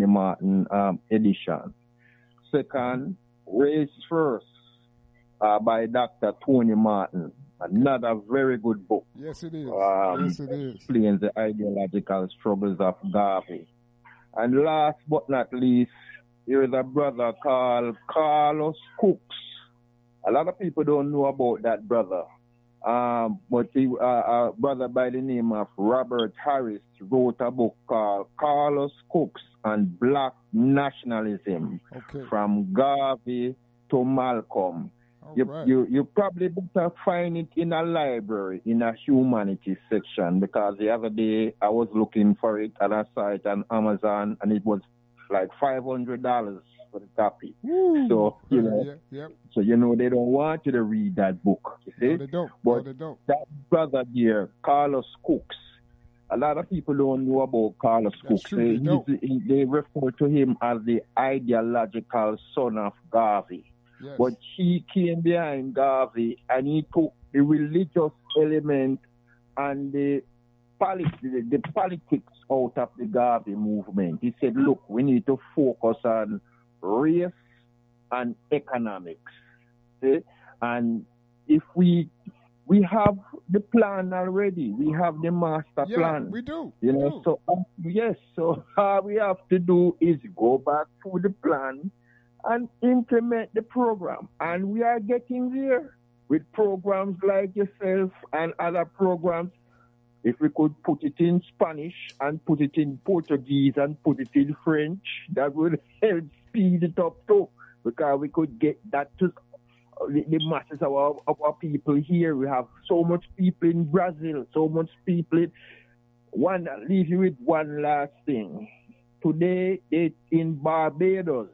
edition. Second, Race First by Dr. Tony Martin. Another very good book. Yes, it is. Yes, it is. Explains the ideological struggles of Garvey. And last but not least, here is a brother called Carlos Cooks. A lot of people don't know about that brother. But a brother by the name of Robert Harris wrote a book called Carlos Cooks and Black Nationalism, from Garvey to Malcolm. You probably better find it in a library, in a humanities section, because the other day I was looking for it at a site on Amazon, and it was like $500 for the copy. So, so they don't want you to read that book. You see? No, they don't. But they don't. That brother here, Carlos Cooks, a lot of people don't know about Carlos Cooks. They refer to him as the ideological son of Garvey. Yes. But he came behind Garvey and he took the religious element and the politics out of the Garvey movement. He said, look, we need to focus on race and economics. See? And if we have the plan already, we have the master plan. We do. So all we have to do is go back to the plan and implement the program. And we are getting there with programs like yourself and other programs. If we could put it in Spanish and put it in Portuguese and put it in French, that would help speed it up too, because we could get that to the masses of our people here. We have so much people in Brazil, so much people leave you with one last thing. Today, in Barbados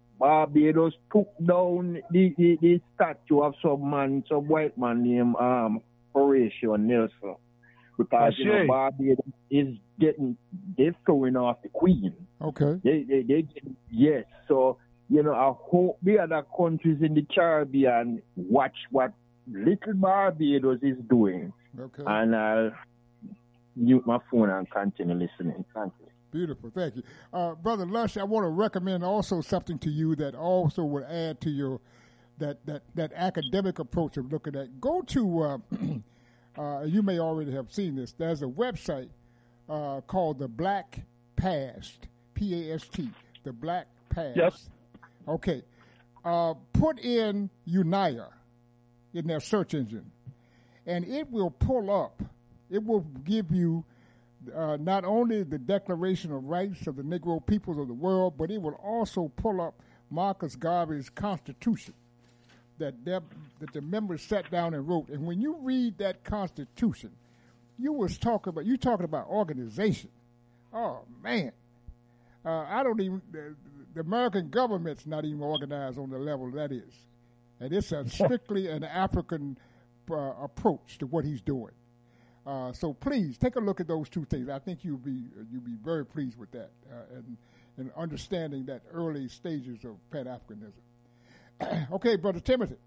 took down the statue of some white man named Horatio Nelson, because Barbados is they're throwing off the Queen. Okay. Yes. So I hope the other countries in the Caribbean watch what little Barbados is doing. Okay. And I'll mute my phone and continue listening. Thank you. Beautiful, thank you. Brother Lush, I want to recommend also something to you that also would add to your that academic approach of looking at. Go to, you may already have seen this, there's a website called The Black Past, P-A-S-T, The Black Past. Yes. Okay. Put in UNIA in their search engine, and it will pull up, it will give you not only the Declaration of Rights of the Negro Peoples of the World, but it will also pull up Marcus Garvey's Constitution. that the members sat down and wrote. And when you read that Constitution, you talking about organization. Oh man, I don't even. The American government's not even organized on the level that is, and it's strictly an African approach to what he's doing. So please take a look at those two things. I think you'll be very pleased with that, and understanding that early stages of Pan-Africanism. Okay, Brother Timothy.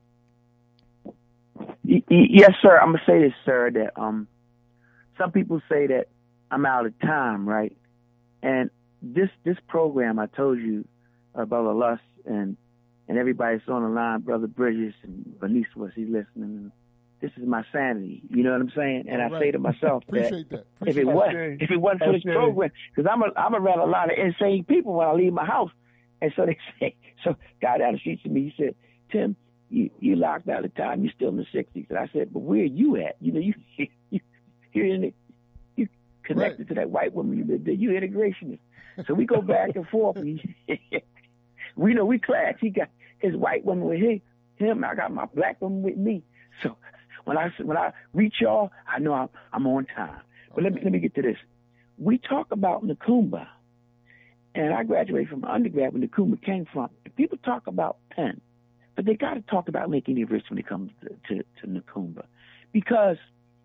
Yes, sir. I'm gonna say this, sir. That some people say that I'm out of time, right? And this program, I told you, Brother Luss and everybody's on the line, Brother Bridges and Benicia, he's listening. This is my sanity. You know what I'm saying? And I say to myself that if it wasn't for this program, because I'm around a lot of insane people when I leave my house, and so they say, so guy down the street to me, he said, Tim, you locked out of time, you're still in the 60s. And I said, but where are you at? You know, you connected to that white woman, you integrationist. So we go back and forth. We know we clash. He got his white woman with him. I got my black woman with me. So when I reach y'all, I know I'm on time. But let me get to this. We talk about Nkrumah, and I graduated from undergrad when Nkrumah came from. People talk about Penn, but they got to talk about Lincoln University when it comes to Nkrumah, because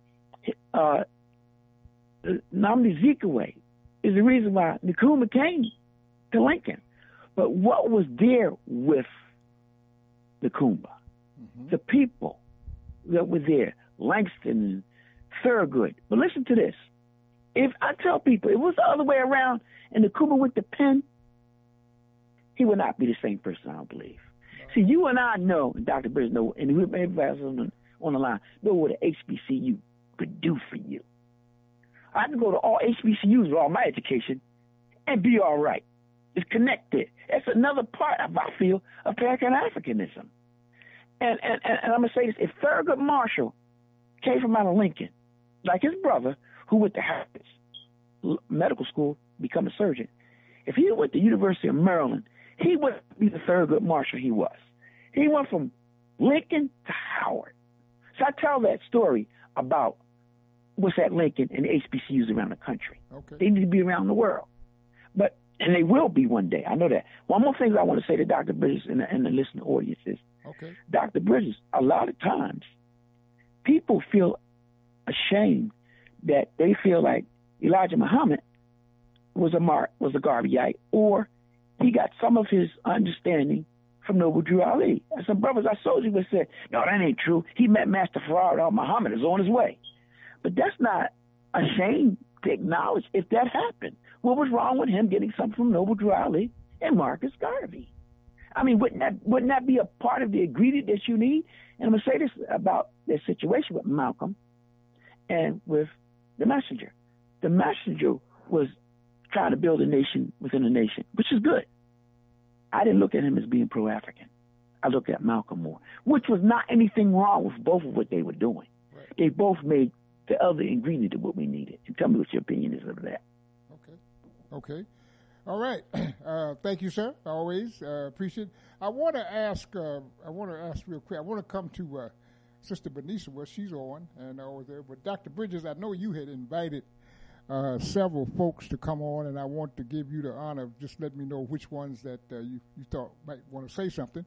Nnamdi Azikiwe is the reason why Nkrumah came to Lincoln. But what was there with Nkrumah? Mm-hmm. The people that were there, Langston and Thurgood. But listen to this. If I tell people it was the other way around and Nkrumah went to Penn, he would not be the same person, I don't believe. No. See, you and I know, and Dr. Bridges know, and everybody else on the line, know what an HBCU could do for you. I can go to all HBCUs with all my education and be all right. It's connected. That's another part, I feel, of Pan-Africanism. And I'm going to say this. If Thurgood Marshall came from out of Lincoln, like his brother, who went to Harvard Medical School, become a surgeon, if he went to the University of Maryland, he would be the Thurgood Marshall he was. He went from Lincoln to Howard. So I tell that story about what's at Lincoln and the HBCUs around the country. Okay. They need to be around the world. And they will be one day. I know that. One more thing I want to say to Dr. Bridges and the listening audience is, Dr. Bridges, a lot of times people feel ashamed that they feel like Elijah Muhammad was a Garveyite, or he got some of his understanding from Noble Drew Ali. And some brothers I soldiers would say, no, that ain't true. He met Master Farad al-Muhammad is on his way. But that's not a shame to acknowledge if that happened. What was wrong with him getting something from Noble Drew Ali and Marcus Garvey? I mean, wouldn't that be a part of the ingredient that you need? And I'm going to say this about their situation with Malcolm and with the Messenger. The Messenger was trying to build a nation within a nation, which is good. I didn't look at him as being pro-African. I looked at Malcolm more, which was not anything wrong with both of what they were doing. Right. They both made the other ingredient of what we needed. And tell me what your opinion is of that. Okay. All right. Thank you, sir. Always appreciate it. I want to ask real quick. I want to come to Sister Benicia, where she's on and over there. But Dr. Bridges, I know you had invited several folks to come on, and I want to give you the honor of just letting me know which ones that you thought might want to say something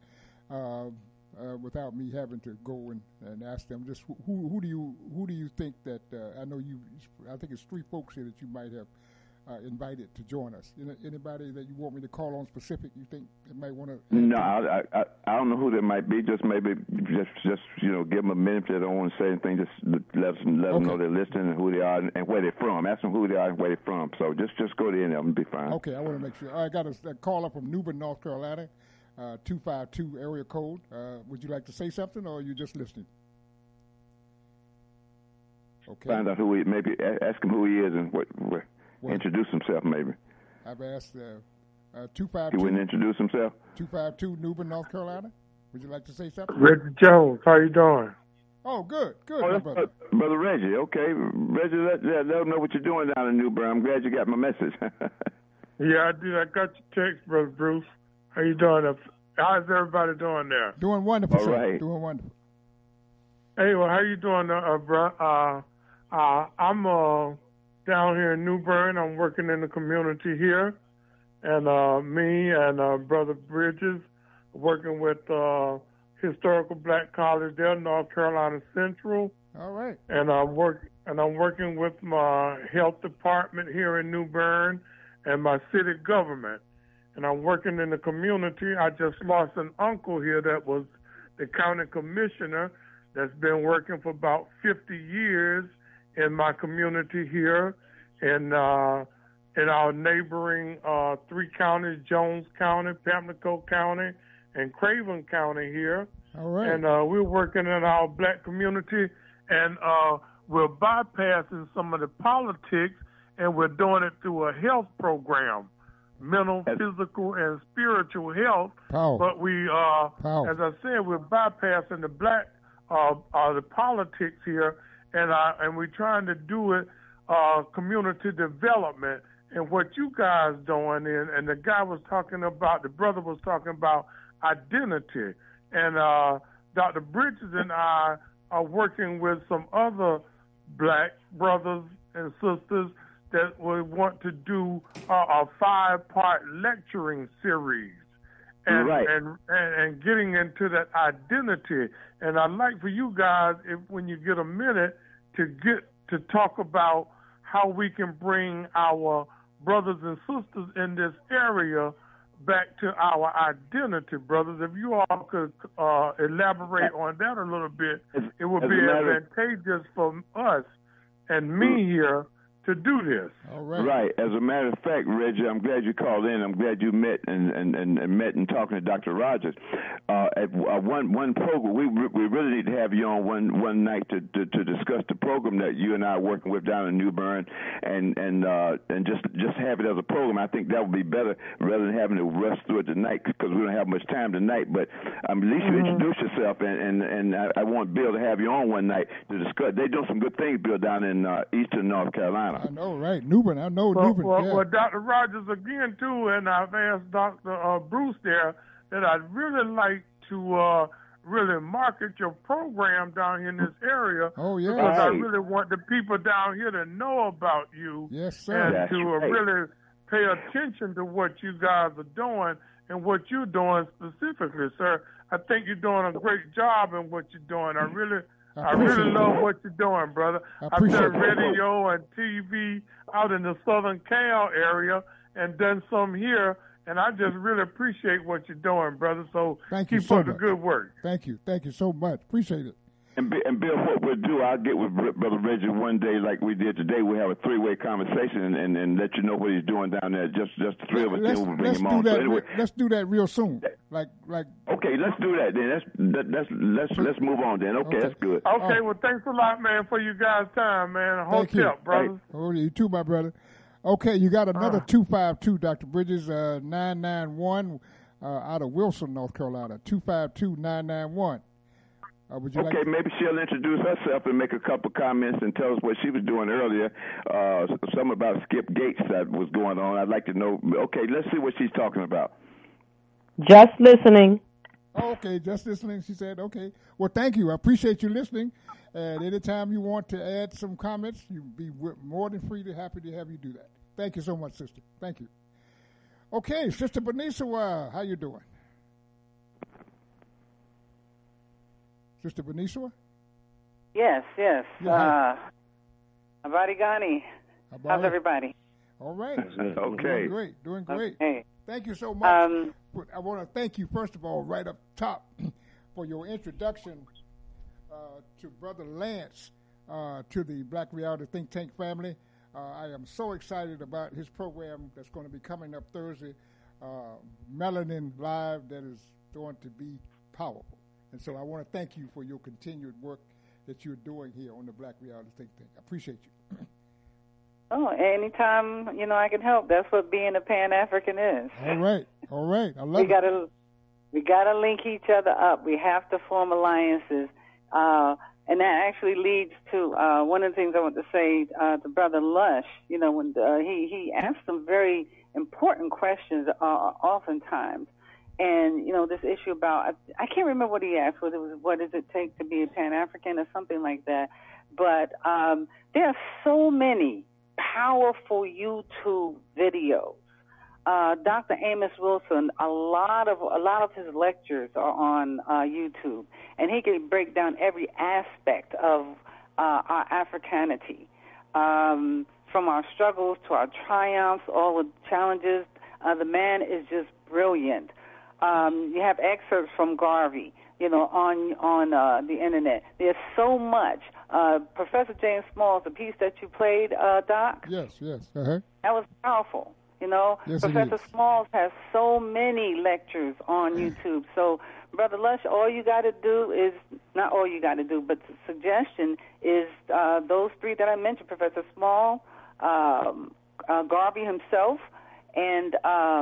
without me having to go and ask them. Just who do you think that I think it's 3 folks here that you might have invited to join us. Anybody that you want me to call on specific you think that might want to? No, I don't know who they might be. Just maybe just give them a minute. If they don't want to say anything, just let them know they're listening and who they are and where they're from. Ask them who they are and where they're from. So just go to any of them and be fine. Okay, I want to make sure. I got a caller from Newbern, North Carolina, 252 area code. Would you like to say something, or are you just listening? Okay. Find out who he. Maybe ask him who he is and what. Introduce himself, maybe. I've asked 252. He wouldn't introduce himself? 252 Newbern, North Carolina. Would you like to say something? Reggie Jones, how you doing? Oh, good, my brother. Brother Reggie, okay. Reggie, let them know what you're doing down in Newbern. I'm glad you got my message. Yeah, I did. I got your text, Brother Bruce. How you doing? How's everybody doing there? Doing wonderful, All sir. right. Doing wonderful. Hey, well, how you doing, bro? I'm down here in New Bern. I'm working in the community here, and me and Brother Bridges working with Historical Black College there, North Carolina Central. All right. And I'm working with my health department here in New Bern and my city government. And I'm working in the community. I just lost an uncle here that was the county commissioner that's been working for about 50 years in my community here in our neighboring 3 counties, Jones County, Pamlico County, and Craven County here. All right. And we're working in our black community, and we're bypassing some of the politics, and we're doing it through a health program, mental, physical, and spiritual health. Power. But we, as I said, we're bypassing the black, the politics here, and we're trying to do it community development. And what you guys doing, and the guy was talking about, the brother was talking about identity. And Dr. Bridges and I are working with some other black brothers and sisters that we want to do a 5-part lecturing series. And, right. and getting into that identity. And I'd like for you guys, when you get a minute, to talk about how we can bring our brothers and sisters in this area back to our identity, brothers. If you all could elaborate on that a little bit, it would be advantageous for us and me here to do this. All right. Right. As a matter of fact, Reggie, I'm glad you called in. I'm glad you met and talking to Dr. Rogers. At one program, we really need to have you on one night to discuss the program that you and I are working with down in New Bern, and just have it as a program. I think that would be better rather than having to rush through it tonight because we don't have much time tonight. But at least you introduce yourself, and I want Bill to have you on one night to discuss. They're doing some good things, Bill, down in eastern North Carolina. I know, right? New Bern, I know New Bern. Well, Dr. Rogers again, too, and I've asked Dr. Bruce there that I'd really like to really market your program down here in this area. Oh, yeah. Because I really want the people down here to know about you. Yes, sir. And to really pay attention to what you guys are doing and what you're doing specifically, sir. I think you're doing a great job in what you're doing. I really love what you're doing, brother. I've done radio and TV out in the Southern Cal area and done some here, and I just really appreciate what you're doing, brother. So keep up the good work. Thank you so much. Appreciate it. And Bill, what we'll do, I'll get with Brother Reggie one day like we did today. We'll have a 3-way conversation and let you know what he's doing down there. Just the 3 of us, then we'll bring him on. So anyway, let's do that real soon. Like. Okay, let's do that then. Let's move on then. Okay, that's good. Okay, well, thanks a lot, man, for you guys' time, man. Hotep, brothers. Oh, you too, my brother. Okay, you got another 252, Dr. Bridges, 991 out of Wilson, North Carolina. 252-991. Would you okay, maybe she'll introduce herself and make a couple comments and tell us what she was doing earlier. Something about Skip Gates that was going on. I'd like to know. Okay, let's see what she's talking about. Just listening. Oh, okay, just listening, she said. Okay. Well, thank you. I appreciate you listening. And anytime you want to add some comments, you'd be more than happy to have you do that. Thank you so much, sister. Thank you. Okay, Sister Benicia, how you doing? Sister Benicia? Yes. Yeah, Abarigani. How's everybody? All right. Okay. Doing great. Okay. Thank you so much. I want to thank you, first of all, right up top, for your introduction to Brother Lance, to the Black Reality Think Tank family. I am so excited about his program that's going to be coming up Thursday, Melanin Live, that is going to be powerful. And so I want to thank you for your continued work that you're doing here on the Black Reality Think Tank. I appreciate you. Oh, anytime, I can help. That's what being a Pan-African is. All right. I love it. We gotta link each other up. We have to form alliances. And that actually leads to one of the things I want to say to Brother Lush. When he asked some very important questions oftentimes. And, this issue about, I can't remember what he asked, whether it was what does it take to be a Pan-African or something like that. But there are so many powerful YouTube videos. Dr. Amos Wilson, a lot of his lectures are on YouTube, and he can break down every aspect of our Africanity, from our struggles to our triumphs, all the challenges. The man is just brilliant. You have excerpts from Garvey, on the internet. There's so much. Professor James Smalls, the piece that you played, Doc. Yes. Uh-huh. That was powerful. Yes, Professor Smalls has so many lectures on YouTube. So, Brother Lush, all you got to do is, not all you got to do, but the suggestion is those three that I mentioned, Professor Small, Garvey himself, and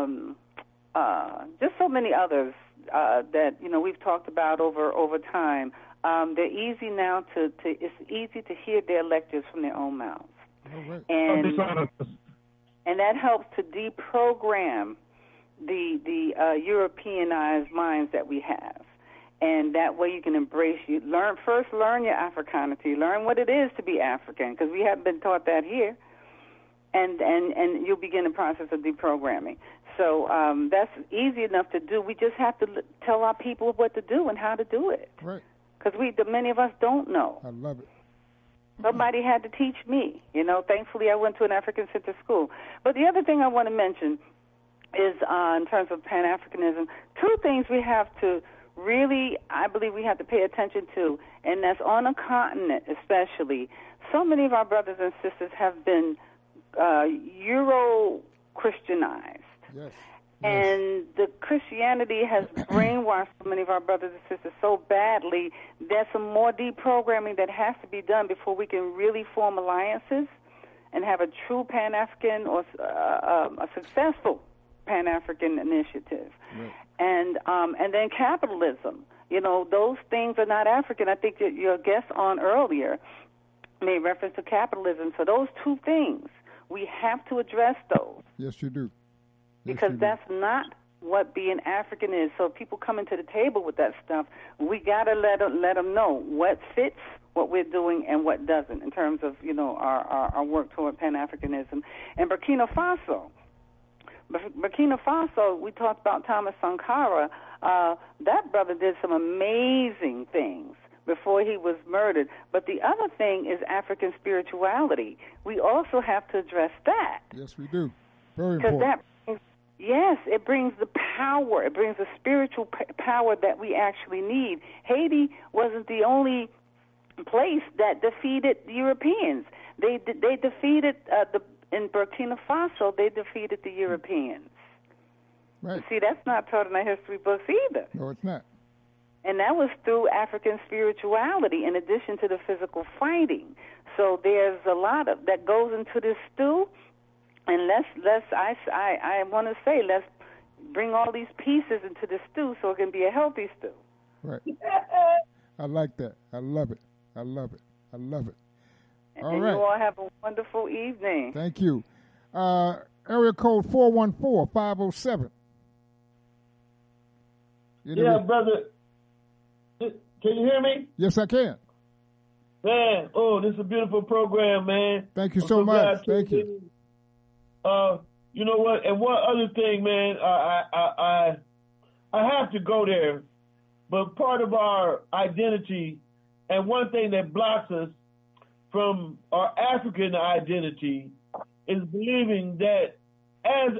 just so many others that, we've talked about over time. They're easy now it's easy to hear their lectures from their own mouths. Oh, right. And that helps to deprogram the Europeanized minds that we have. And that way you can embrace learn your Africanity, learn what it is to be African, because we haven't been taught that here. And you'll begin the process of deprogramming. So that's easy enough to do. We just have to tell our people what to do and how to do it. Right. Because many of us don't know. I love it. Somebody had to teach me. Thankfully I went to an African-centered school. But the other thing I want to mention is in terms of Pan-Africanism, two things we have to really, I believe we have to pay attention to, and that's on a continent especially. So many of our brothers and sisters have been Euro-Christianized. Yes. And the Christianity has brainwashed so many of our brothers and sisters so badly. There's some more deprogramming that has to be done before we can really form alliances and have a true Pan-African or a successful Pan-African initiative. Right. And then capitalism. Those things are not African. I think that your guest on earlier made reference to capitalism. So those two things, we have to address those. Yes, you do. Because that's not what being African is. So if people come into the table with that stuff, we got to let them know what fits what we're doing and what doesn't in terms of, our work toward Pan-Africanism. And Burkina Faso, we talked about Thomas Sankara. That brother did some amazing things before he was murdered. But the other thing is African spirituality. We also have to address that. Yes, we do. Very important. Yes, it brings the power. It brings the spiritual power that we actually need. Haiti wasn't the only place that defeated the Europeans. They defeated in Burkina Faso. They defeated the Europeans. Right. See, that's not taught in our history books either. No, it's not. And that was through African spirituality, in addition to the physical fighting. So there's a lot of that goes into this stew. And I want to say, let's bring all these pieces into the stew so it can be a healthy stew. Right. I like that. I love it. I love it. I love it. All right. You all have a wonderful evening. Thank you. Area code 414-507. Yeah, brother. Can you hear me? Yes, I can. Man, this is a beautiful program, man. Thank you so much. Thank you. You know what? And one other thing, man, I have to go there, but part of our identity and one thing that blocks us from our African identity is believing that as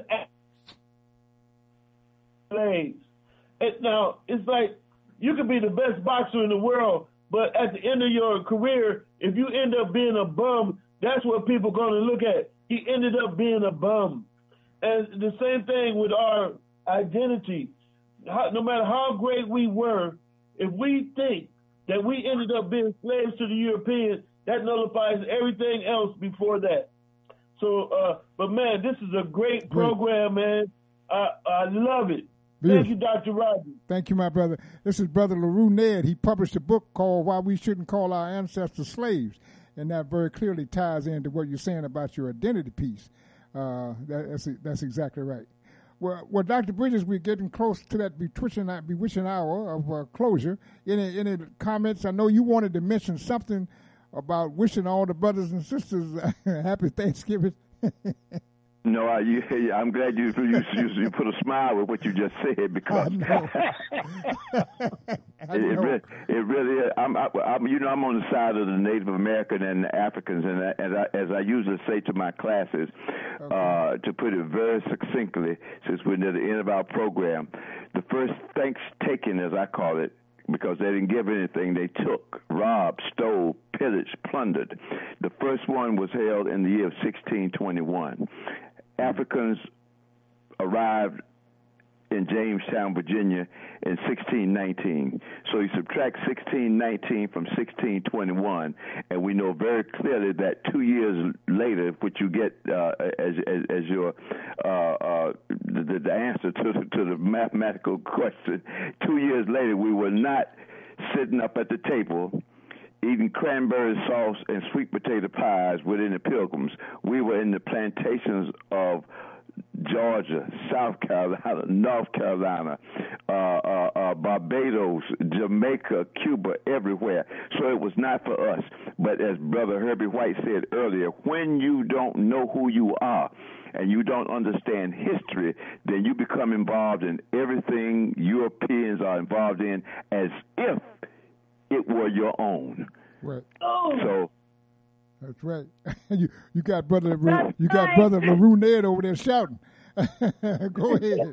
slaves, it's like you could be the best boxer in the world, but at the end of your career, if you end up being a bum, that's what people are going to look at. He ended up being a bum. And the same thing with our identity. No matter how great we were, if we think that we ended up being slaves to the Europeans, that nullifies everything else before that. So, but man, this is a great program, man. I love it. Beautiful. Thank you, Dr. Rogers. Thank you, my brother. This is Brother LaRue Ned. He published a book called Why We Shouldn't Call Our Ancestors Slaves. And that very clearly ties into what you're saying about your identity piece. That's exactly right. Well, Dr. Bridges, we're getting close to that bewitching hour of closure. Any comments? I know you wanted to mention something about wishing all the brothers and sisters happy Thanksgiving. No, I'm glad you put a smile with what you just said, because it really is. I'm on the side of the Native American and the Africans, and as I usually say to my classes, to put it very succinctly, since we're near the end of our program, the first Thanksgiving, as I call it, because they didn't give anything, they took, robbed, stole, pillaged, plundered. The first one was held in the year of 1621. Africans arrived in Jamestown, Virginia in 1619. So you subtract 1619 from 1621, and we know very clearly that 2 years later, which you get as your the answer to the mathematical question, 2 years later we were not sitting up at the table eating cranberry sauce and sweet potato pies within the Pilgrims. We were in the plantations of Georgia, South Carolina, North Carolina, Barbados, Jamaica, Cuba, everywhere. So it was not for us. But as Brother Herbie White said earlier, when you don't know who you are and you don't understand history, then you become involved in everything Europeans are involved in as if it were your own. Right. Oh. So that's right. you got Brother LaRue Ned over there shouting. Go ahead.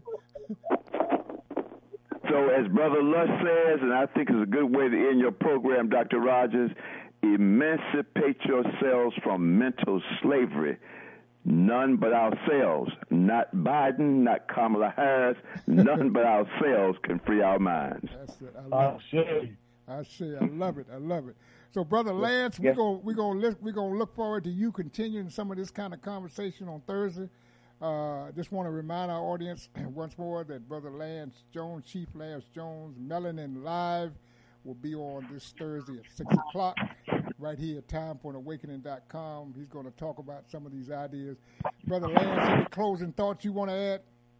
So as Brother Lush says, and I think it's a good way to end your program, Dr. Rogers, emancipate yourselves from mental slavery. None but ourselves, not Biden, not Kamala Harris, none but ourselves can free our minds. That's it. I love it. So, Brother Lance, we're gonna look forward to you continuing some of this kind of conversation on Thursday. Just want to remind our audience once more that Brother Lance Jones, Chief Lance Jones, Melanin Live, will be on this Thursday at 6 o'clock right here at timeforanawakening.com. He's going to talk about some of these ideas. Brother Lance, any closing thoughts you want to add?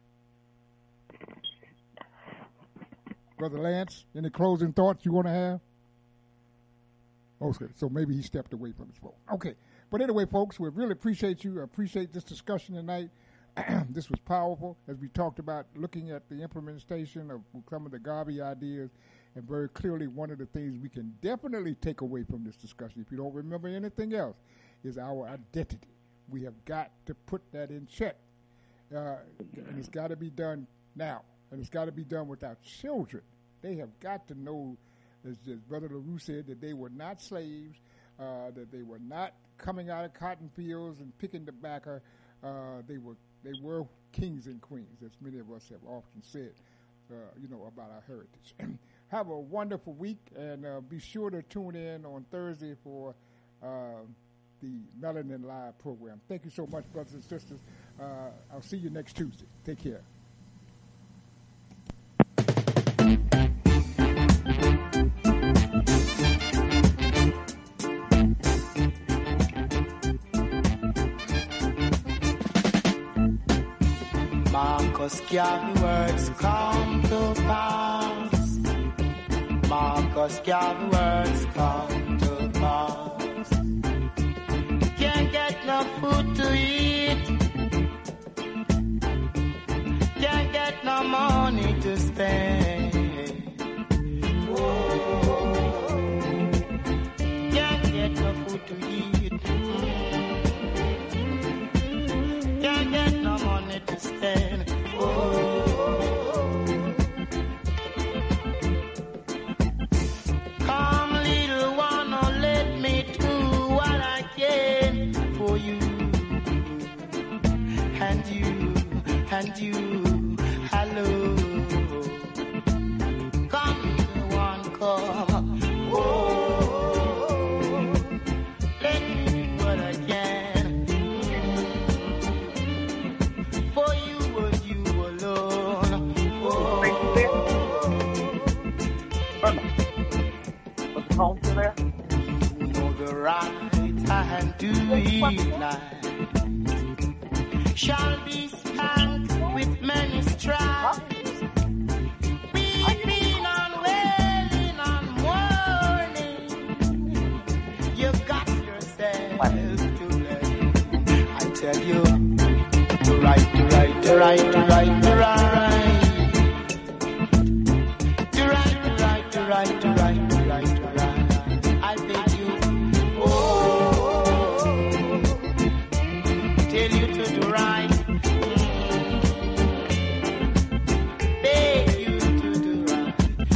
Brother Lance, any closing thoughts you want to have? Okay, so maybe he stepped away from his phone. Okay, but anyway, folks, we really appreciate you. I appreciate this discussion tonight. This was powerful as we talked about looking at the implementation of some of the Garvey ideas, and very clearly one of the things we can definitely take away from this discussion, if you don't remember anything else, is our identity. We have got to put that in check, and it's got to be done now. And it's got to be done with our children. They have got to know, as Brother LaRue said, that they were not slaves, that they were not coming out of cotton fields and picking tobacco. They were kings and queens, as many of us have often said, about our heritage. Have a wonderful week, and be sure to tune in on Thursday for the Melanin Live program. Thank you so much, brothers and sisters. I'll see you next Tuesday. Take care. Marcus Garvey words come to pass. Marcus Garvey words come to pass. Can't get no food to eat. Can't get no money to spend. Can't get no food to eat. Can't get no money to spend. Come, little one, oh, let me do what I can for you. And you, hello. Come, little one, come. Let me do what I can for you and you alone. What's the phone to there? You know the right hand to eat night shall be spanked with many strides. Weeping and wailing and mourning. You got yourself to blame. I tell you, to right, to right, to right, to right, to right. To right, to right, to right, to right, to right, to right. I beg you, oh, tell you to do right. Beg you to do right.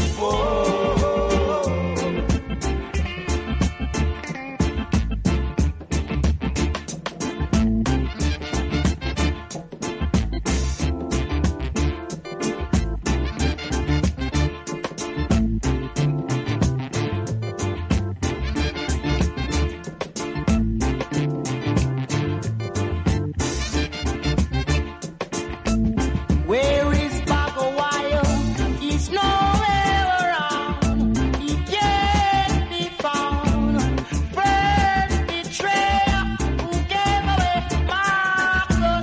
Where is Bagawild? He's nowhere around. He can't be found. First betrayer who gave away Marcus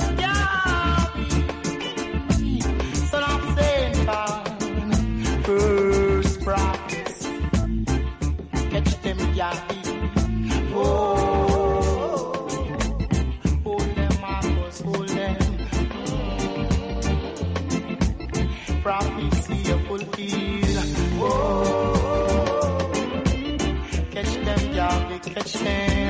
Garvey, son of Saint Paul. First prophets, catch them Garvey. Oh, hold them Marcus, hold them. Prophecy of fulfilled. Oh, catch them, Yahweh, catch them.